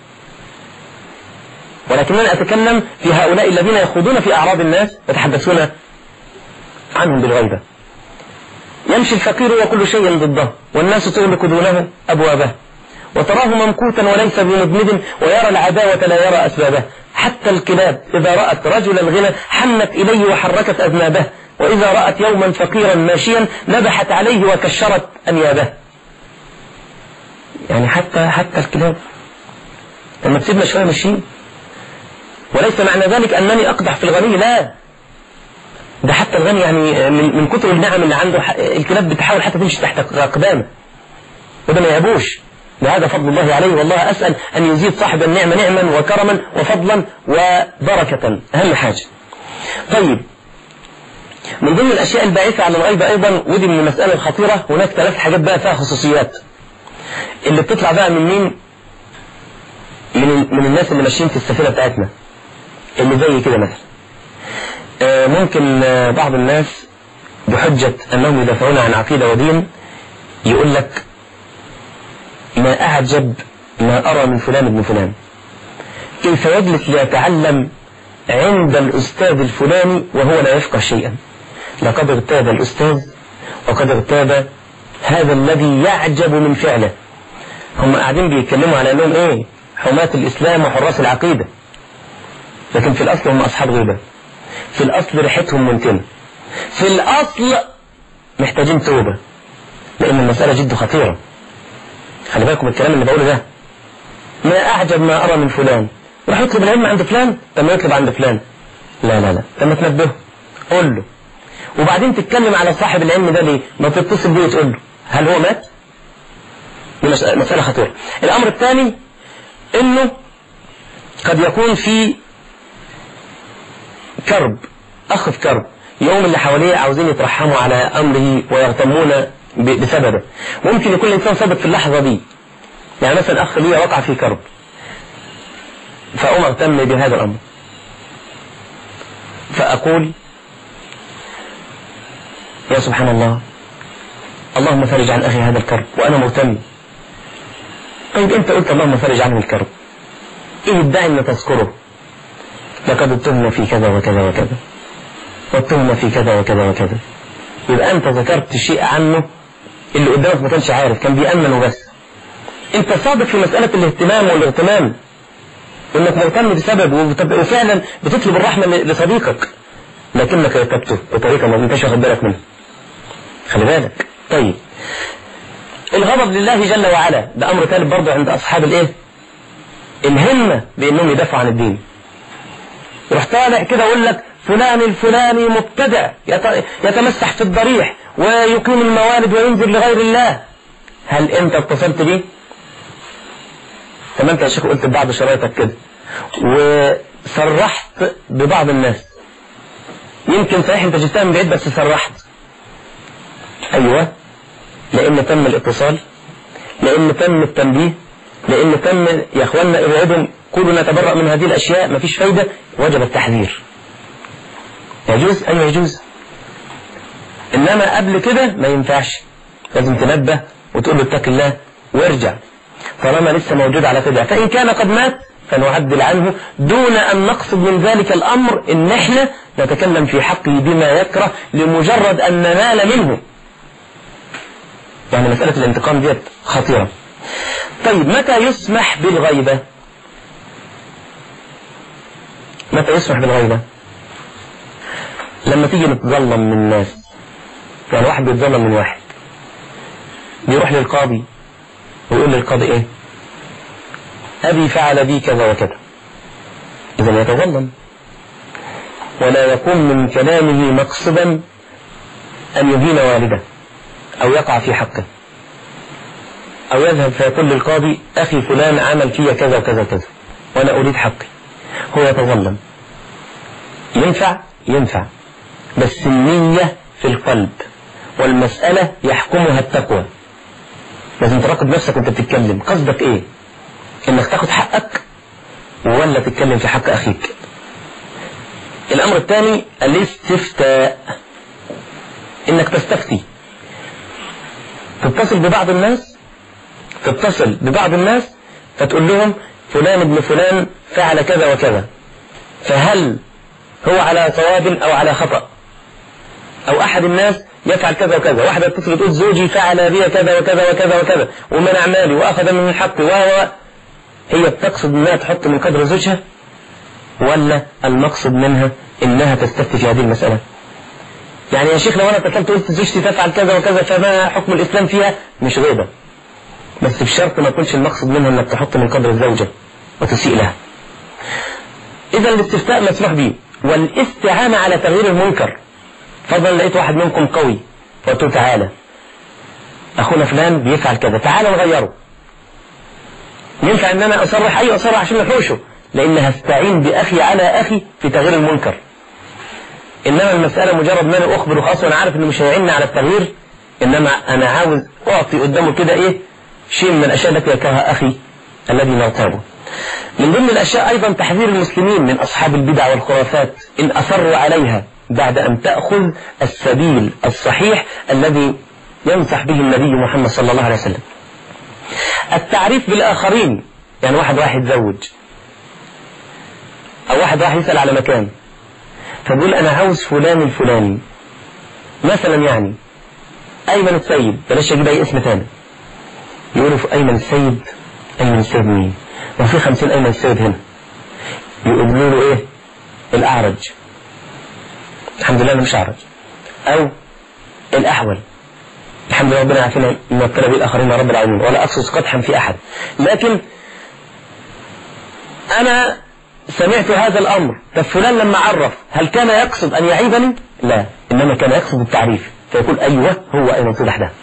ولكننا أتكلم في هؤلاء الذين يخوضون في أعراض الناس ويتحدثون عنهم بالغيبة. يمشي الفقير وكل شيء ضده، والناس تغلق دونه أبوابه، وتراه ممكوتا وليس بمذنب، ويرى العداوة لا يرى أسبابه. حتى الكلاب إذا رأت رجل الغنى حنت إليه وحركت أذنابه، وإذا رأت يوما فقيرا ماشيا نبحت عليه وكشرت أنيابه. يعني حتى الكلاب لما تسيبنا شوية ماشيين. وليس معنى ذلك أنني أقدح في الغني، لا، ده حتى الغني يعني من كتر النعم اللي عنده الكلاب بتحاول حتى تمشي تحت أقدامه، وده ما يهبوش، وهذا فضل الله عليه. والله أسأل أن يزيد صاحب النعمة نعما وكرما وفضلا وبركة، أهم حاجة. طيب، من ضمن الأشياء الباعثة على الغيبة أيضا، ودي من المسألة الخطيرة، هناك 3 حاجات بقى فيها خصوصيات اللي بتطلع بقى من مين؟ من الناس اللي ماشيين في السفينة بتاعتنا، اللي زي كده مثلا. ممكن بعض الناس بحجة أنهم يدافعون عن عقيدة ودين يقول لك ما أعجب ما أرى من فلان ابن فلان، كيف يجلس ليتعلم عند الأستاذ الفلاني وهو لا يفقه شيئا. لقد اغتاب الأستاذ وقد اغتاب هذا الذي يعجب من فعله. هم قاعدين بيتكلموا على أنهم إيه؟ حماة الإسلام وحراس العقيدة، لكن في الأصل هم أصحاب غيبة، في الأصل ريحتهم منتنة، في الأصل محتاجين توبة، لأن المسألة جد خطيرة. خلي بالكم الكلام اللي بقوله ده، ما أعجب ما أرى من فلان، راح يطلب العلم عند فلان، طب ما يطلب عند فلان، لا لا لا، طب ما تنبهه، قول له، وبعدين تتكلم على صاحب العلم ده ليه؟ ما تتصل بيه وتقول له هل هو مات؟ دي مسألة خطيرة. الأمر الثاني إنه قد يكون في كرب، أخ في كرب، يوم اللي حواليه عاوزين يترحموا على أمره ويغتمون بسببه. ممكن يكون الإنسان صادق في اللحظة دي، يعني مثلا أخ لي وقع في كرب فأقوم أهتم بهذا الأمر، فأقول يا سبحان الله، اللهم فرج عن أخي هذا الكرب وأنا مهتم. طيب أنت قلت اللهم فرج عنه الكرب، إيه الداعي أن تذكره؟ لقد اتهمنا في كذا وكذا وكذا، واتهمنا في كذا وكذا وكذا. يبقى أنت ذكرت شيء عنه اللي قدامك ما كانش عارف، كان بيأمن وبس. أنت صادق في مسألة الاهتمام والاغتمام، وإنك مهتم بسبب وفعلا بتطلب الرحمة لصديقك، لكنك كتبته بطريقة ما انتش واخد بالك منها. خلي بالك. طيب، الغضب لله جل وعلا ده أمر ثالث برضه عند أصحاب الإيه؟ الهمة بأنهم يدافعوا عن الدين. يروح طالع كده يقول لك فلان الفلاني مبتدع يتمسح في الضريح ويقيم الموالد وينزل لغير الله. هل أنت اتصلت بيه؟ طب أنت يا شيخ قلت ببعض شرايطك كده وصرحت ببعض الناس، يمكن صحيح أنت جبتها من بعيد بس صرحت. أيوة، لأن تم الاتصال، لأن تم التنبيه، لأن تم يا أخوانا ابعدهم، كلنا نتبرأ من هذه الأشياء، ما فيش فايدة، وجب التحذير. يجوز؟ أيوة يجوز. إنما قبل كده ما ينفعش، لازم تنبه وتقول له اتق الله وارجع طالما لسه موجود على كده. فإن كان قد مات فنعدل عنه دون أن نقصد من ذلك الأمر إن احنا نتكلم في حقه بما يكره لمجرد أن ننال منه. يعني مسألة الانتقام ديت خطيرة. طيب، متى يسمح بالغيبة؟ متى يسمح بالغيبة؟ لما تيجي نتظلم من الناس، يعني واحد بيتظلم من واحد، بيروح للقاضي ويقول للقاضي ايه؟ أبي فعل بي كذا وكذا، إذا يتظلم، ولا يكون من كلامه مقصدا أن يهين والده أو يقع في حقه، أو يذهب فيقول للقاضي أخي فلان عمل فيا كذا وكذا كذا وأنا أريد حقي. هو يتظلم. ينفع؟ ينفع، بس النية في القلب، والمسألة يحكمها التقوى. لازم تراقب نفسك وانت بتتكلم، قصدك ايه؟ انك تاخد حقك ولا تتكلم في حق اخيك. الامر الثاني الاستفتاء، انك تستفتي، تتصل ببعض الناس فتقول لهم فلان ابن فلان فعل كذا وكذا، فهل هو على صواب او على خطأ؟ او احد الناس يفعل كذا وكذا، واحدة تتصل تقول زوجي فعل بي كذا وكذا وكذا وكذا ومنع مالي واخذ من حقي هي بتقصد انها تحط من قدر زوجها، ولا المقصد منها انها تستفتي في هذه المسألة؟ يعني يا شيخ لو انا اتصلت قلت زوجتي تفعل كذا وكذا فما حكم الاسلام فيها؟ مش غيبة، بس بشرط ما يكونش المقصد منها انك تحط من قدر الزوجة، وتسيء لها. إذا الاستفتاء مسموح به، والاستعانة على تغيير المنكر. فضلا لقيت واحد منكم قوي وقلت له تعالى أخونا فلان بيفعل كذا، تعالى نغيره. ينفع ان انا اصرح؟ ايوه اصرح عشان نحوشه، لان هستعين باخي على اخي في تغيير المنكر. انما المسألة مجرد ما انا اخبر وخلاص وانا عارف انه مش هيعني على التغيير، انما انا عاوز اعطي قدامه كده ايه شيء من الاشياء التي يكرهها اخي الذي نغتابه. من ضمن الاشياء ايضا تحذير المسلمين من اصحاب البدع والخرافات ان اصروا عليها بعد ان تأخذ السبيل الصحيح الذي ينصح به النبي محمد صلى الله عليه وسلم. التعريف بالآخرين، يعني واحد راح يتزوج أو واحد راح يسأل على مكان، فبيقول أنا عاوز فلان الفلاني مثلا، يعني أيمن السيد، بلاش أجيب أي اسم تاني. يقولوا في أيمن السيد، أيمن السيد مين؟ وفي 50 أيمن السيد هنا. يقولوا له إيه؟ الأعرج، الحمد لله أنا مش أعرج. أو الأحول، الحمد لله ربنا يعافينا من ابتلى به الآخرين يا رب العالمين، ولا أقصد قدحا في أحد. لكن أنا سمعت هذا الأمر، طب فلان لما عرف هل كان يقصد أن يعيبني؟ لا، إنما كان يقصد التعريف، فيقول أيوه هو أيمن صلح ده،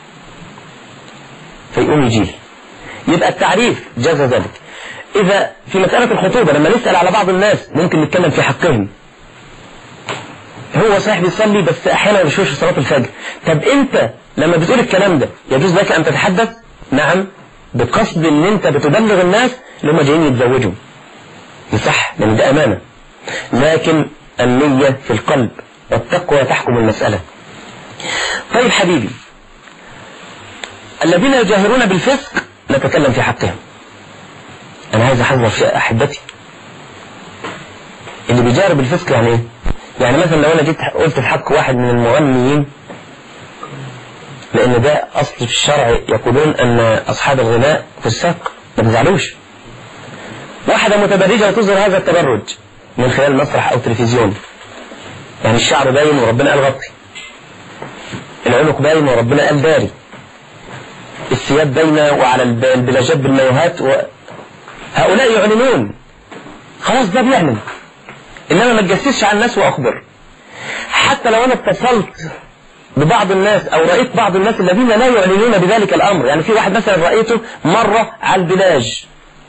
فيقوم يجيلي. يبقى التعريف جاز ذلك. إذا في مسألة الخطوبة لما نسأل على بعض الناس ممكن نتكلم في حقهم، هو صحيح بيصلي بس أحيانا ما بيشوفش صلاة الفجر، طب أنت لما بتقول الكلام ده يجوز لك أن تتحدث؟ نعم، بقصد أن أنت بتبلغ الناس اللي هم جايين يتزوجوا، صح، لأن ده أمانة، لكن النية في القلب والتقوى تحكم المسألة. طيب حبيبي، الذين يجاهرون بالفسق نتكلم في حقهم. أنا عايز أحذر في أحبتي، اللي بيجاهر بالفسق يعني إيه؟ يعني مثلا لو أنا جيت قلت في حق واحد من المغنيين، لأن ده أصل في الشرع يقولون أن أصحاب الغناء فساق، ما تزعلوش. واحدة متبرجة وتظهر هذا التبرج من خلال مسرح أو تلفزيون، يعني الشعر باين وربنا قال غطي، العنق باين وربنا قال داري، الثياب باينة وعلى البلاجات بالمايوهات، هؤلاء يعلنون، خلاص ده بيعلن. إنما ما تجسسش على الناس وأخبر. حتى لو أنا اتصلت ببعض الناس أو رأيت بعض الناس الذين لا يعلنون بذلك الأمر، يعني في واحد مثلا رأيته مرة على البلاج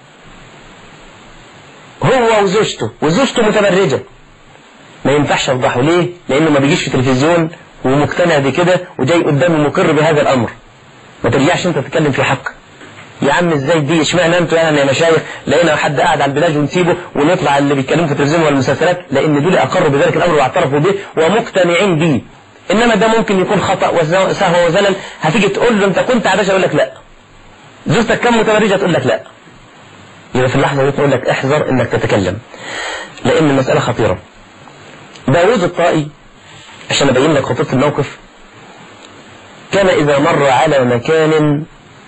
هو وزوجته متبرجة، ما ينفعش أفضحه. ليه؟ لأنه ما بيجيش في تلفزيون ومقتنع بكده وجاي قدامه مقر بهذا الأمر. ما ترجعش أنت تتكلم في حق. يا عم ازاي دي؟ اشمعنى انتوا يعني يا مشايخ لقينا حد قاعد على البلاج ونسيبه ونطلع اللي بيتكلموا في التلفزيون والمسلسلات؟ لأن دول أقروا بذلك الأمر واعترفوا به ومقتنعين به. إنما ده ممكن يكون خطأ وسهو وزلل، هتيجي تقول له أنت كنت على يقول لك لا. زوجتك كم متبرجة؟ تقول لك لا. يبقى في اللحظة دي تقول لك احذر إنك تتكلم، لأن المسألة خطيرة. داوود الطائي، عشان أبين لك خطورة الموقف، كان إذا مر على مكان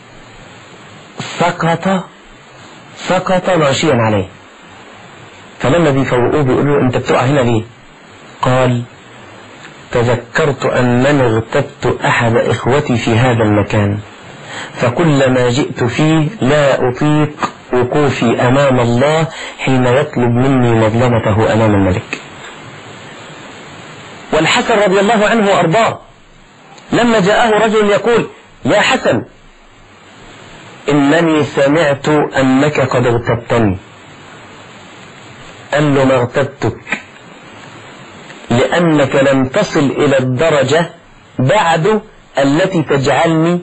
سقط ماشيا عليه، فلما بيفوقوه بيقولوا أنت بتقع هنا ليه؟ قال تذكرت أنني اغتبت أحد إخوتي في هذا المكان، فكلما جئت فيه لا أطيق وقوفي أمام الله حين يطلب مني مظلمته أمام الملك. والحسن رضي الله عنه وأرضاه لما جاءه رجل يقول يا حسن إنني سمعت أنك قد اغتبتني، قال له ما اغتبتك لأنك لم تصل إلى الدرجة بعد التي تجعلني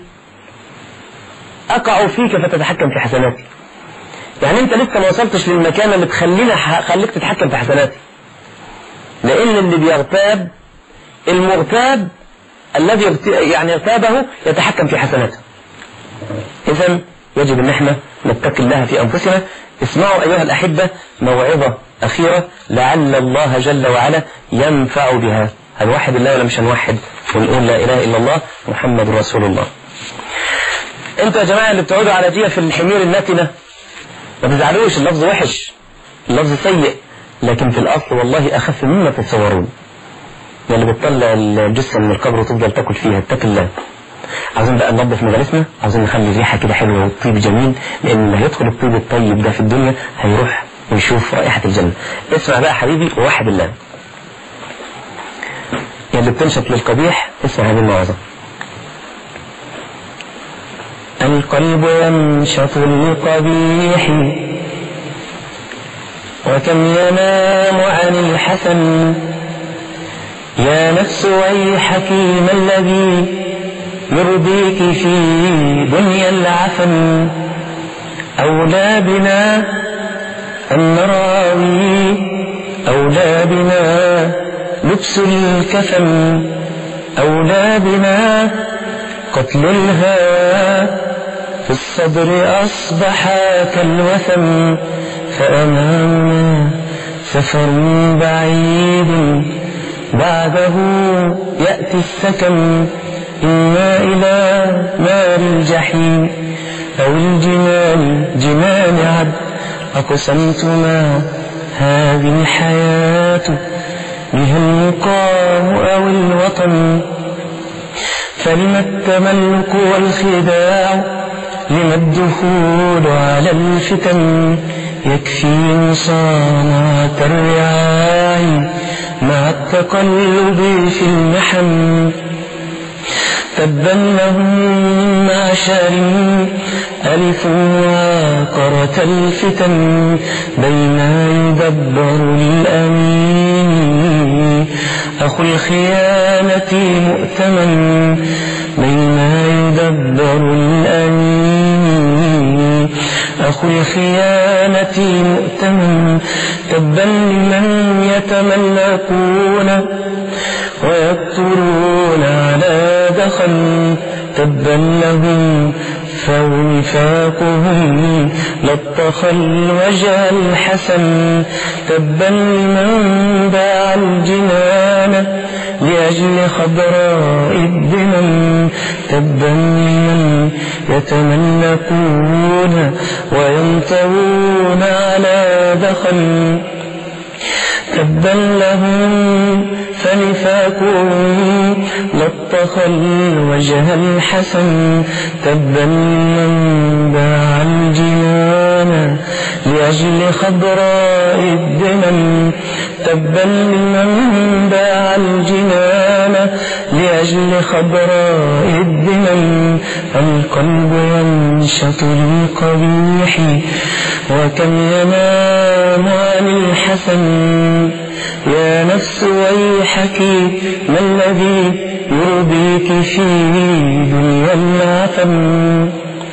أقع فيك فتتحكم في حسناتي. يعني أنت لسه ما وصلتش للمكان اللي خليك تتحكم في حسناتي، لأن اللي بيغتاب المغتاب الذي يعني اغتابه يتحكم في حسناته. إذن يجب أن احنا نتقي الله في أنفسنا. اسمعوا أيها الأحبة موعظة أخيرة لعل الله جل وعلا ينفع بها. هنوحد الله ولا مش هنوحد؟ ونقول لا إله إلا الله محمد رسول الله. انتوا يا جماعة اللي بتقعدوا على دي في الحمير النتنة ما تزعلوش، اللفظ وحش، اللفظ سيء، لكن في الأصل والله أخف مما تتصورون. يعني بتطلع الجثة من القبر وتفضل تاكل فيها، اتق الله. عاوزين بقى ننظف مجالسنا، عاوزين نخلي الريحة كده حلوة والطيب جميل، لأن اللي يدخل الطيب الطيب ده في الدنيا هيروح ويشوف رائحة الجنة. اسمع بقى حبيبي ووحد الله، يا اللي بتنشط للقبيح اسمع هذه الموعظة. القلب ينشط للقبيح وكم ينام عن الحسن، يا نفس ويحك ما الذي يرضيك في دنيا العفن، أولى بنا أن نراوي، أولى بنا لبس الكفن، أولى بنا قتل الهوى، في الصدر أصبح كالوثن، فأمامنا سفر بعيد بعده يأتي السكن، إما إلى نار الجحيم أو الجنان جنان عد، أقسمتما هذه الحياة بها المقام أو الوطن، فلم التملك والخداع، لم الدخول على الفتن، يكفي مصانعة الرعاع مع التقلب في المحن، تبا لهم معشر ألف عاقرة الفتن، بين يدبر للأمين أخو الخيانة مؤتمن، بين يدبر الأمين أخو الخيانة مؤتمن، تبا لمن يتملكون ويقتلون على دخل، تبا لهم فوفاقهم لطخ الوجه الحسن، تبا لمن باع الجنان لأجل خضراء الدمن، تبا لمن يتملكون وينطوون على دخل، تبا لهم فنفاقهم لطخ الوجه الحسن، تبا لمن باع الجنان لأجل خضراء الدمن، تبا لمن باع الجنان لأجل خضراء الدمن، القلب ينشط للقبيح وكم ينام عن الحسن، يا نفس ويحك ما الذي يرضيك في دنيا العفن.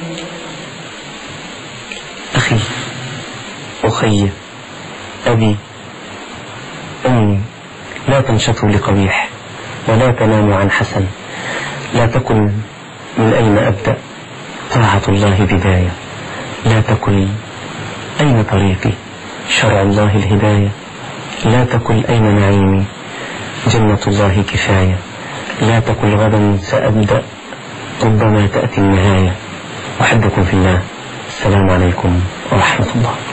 أخي أخي أبي أمي، لا تنشطوا لقبيح ولا تناموا عن حسن، لا تقل من أين أبدأ، طاعة الله بداية، لا تقل أين طريقي، شرع الله الهداية، لا تقل أين نعيمي، جنة الله كفاية، لا تقل غدا سأبدأ، ربما تأتي النهاية. أحبكم في الله، السلام عليكم ورحمة الله.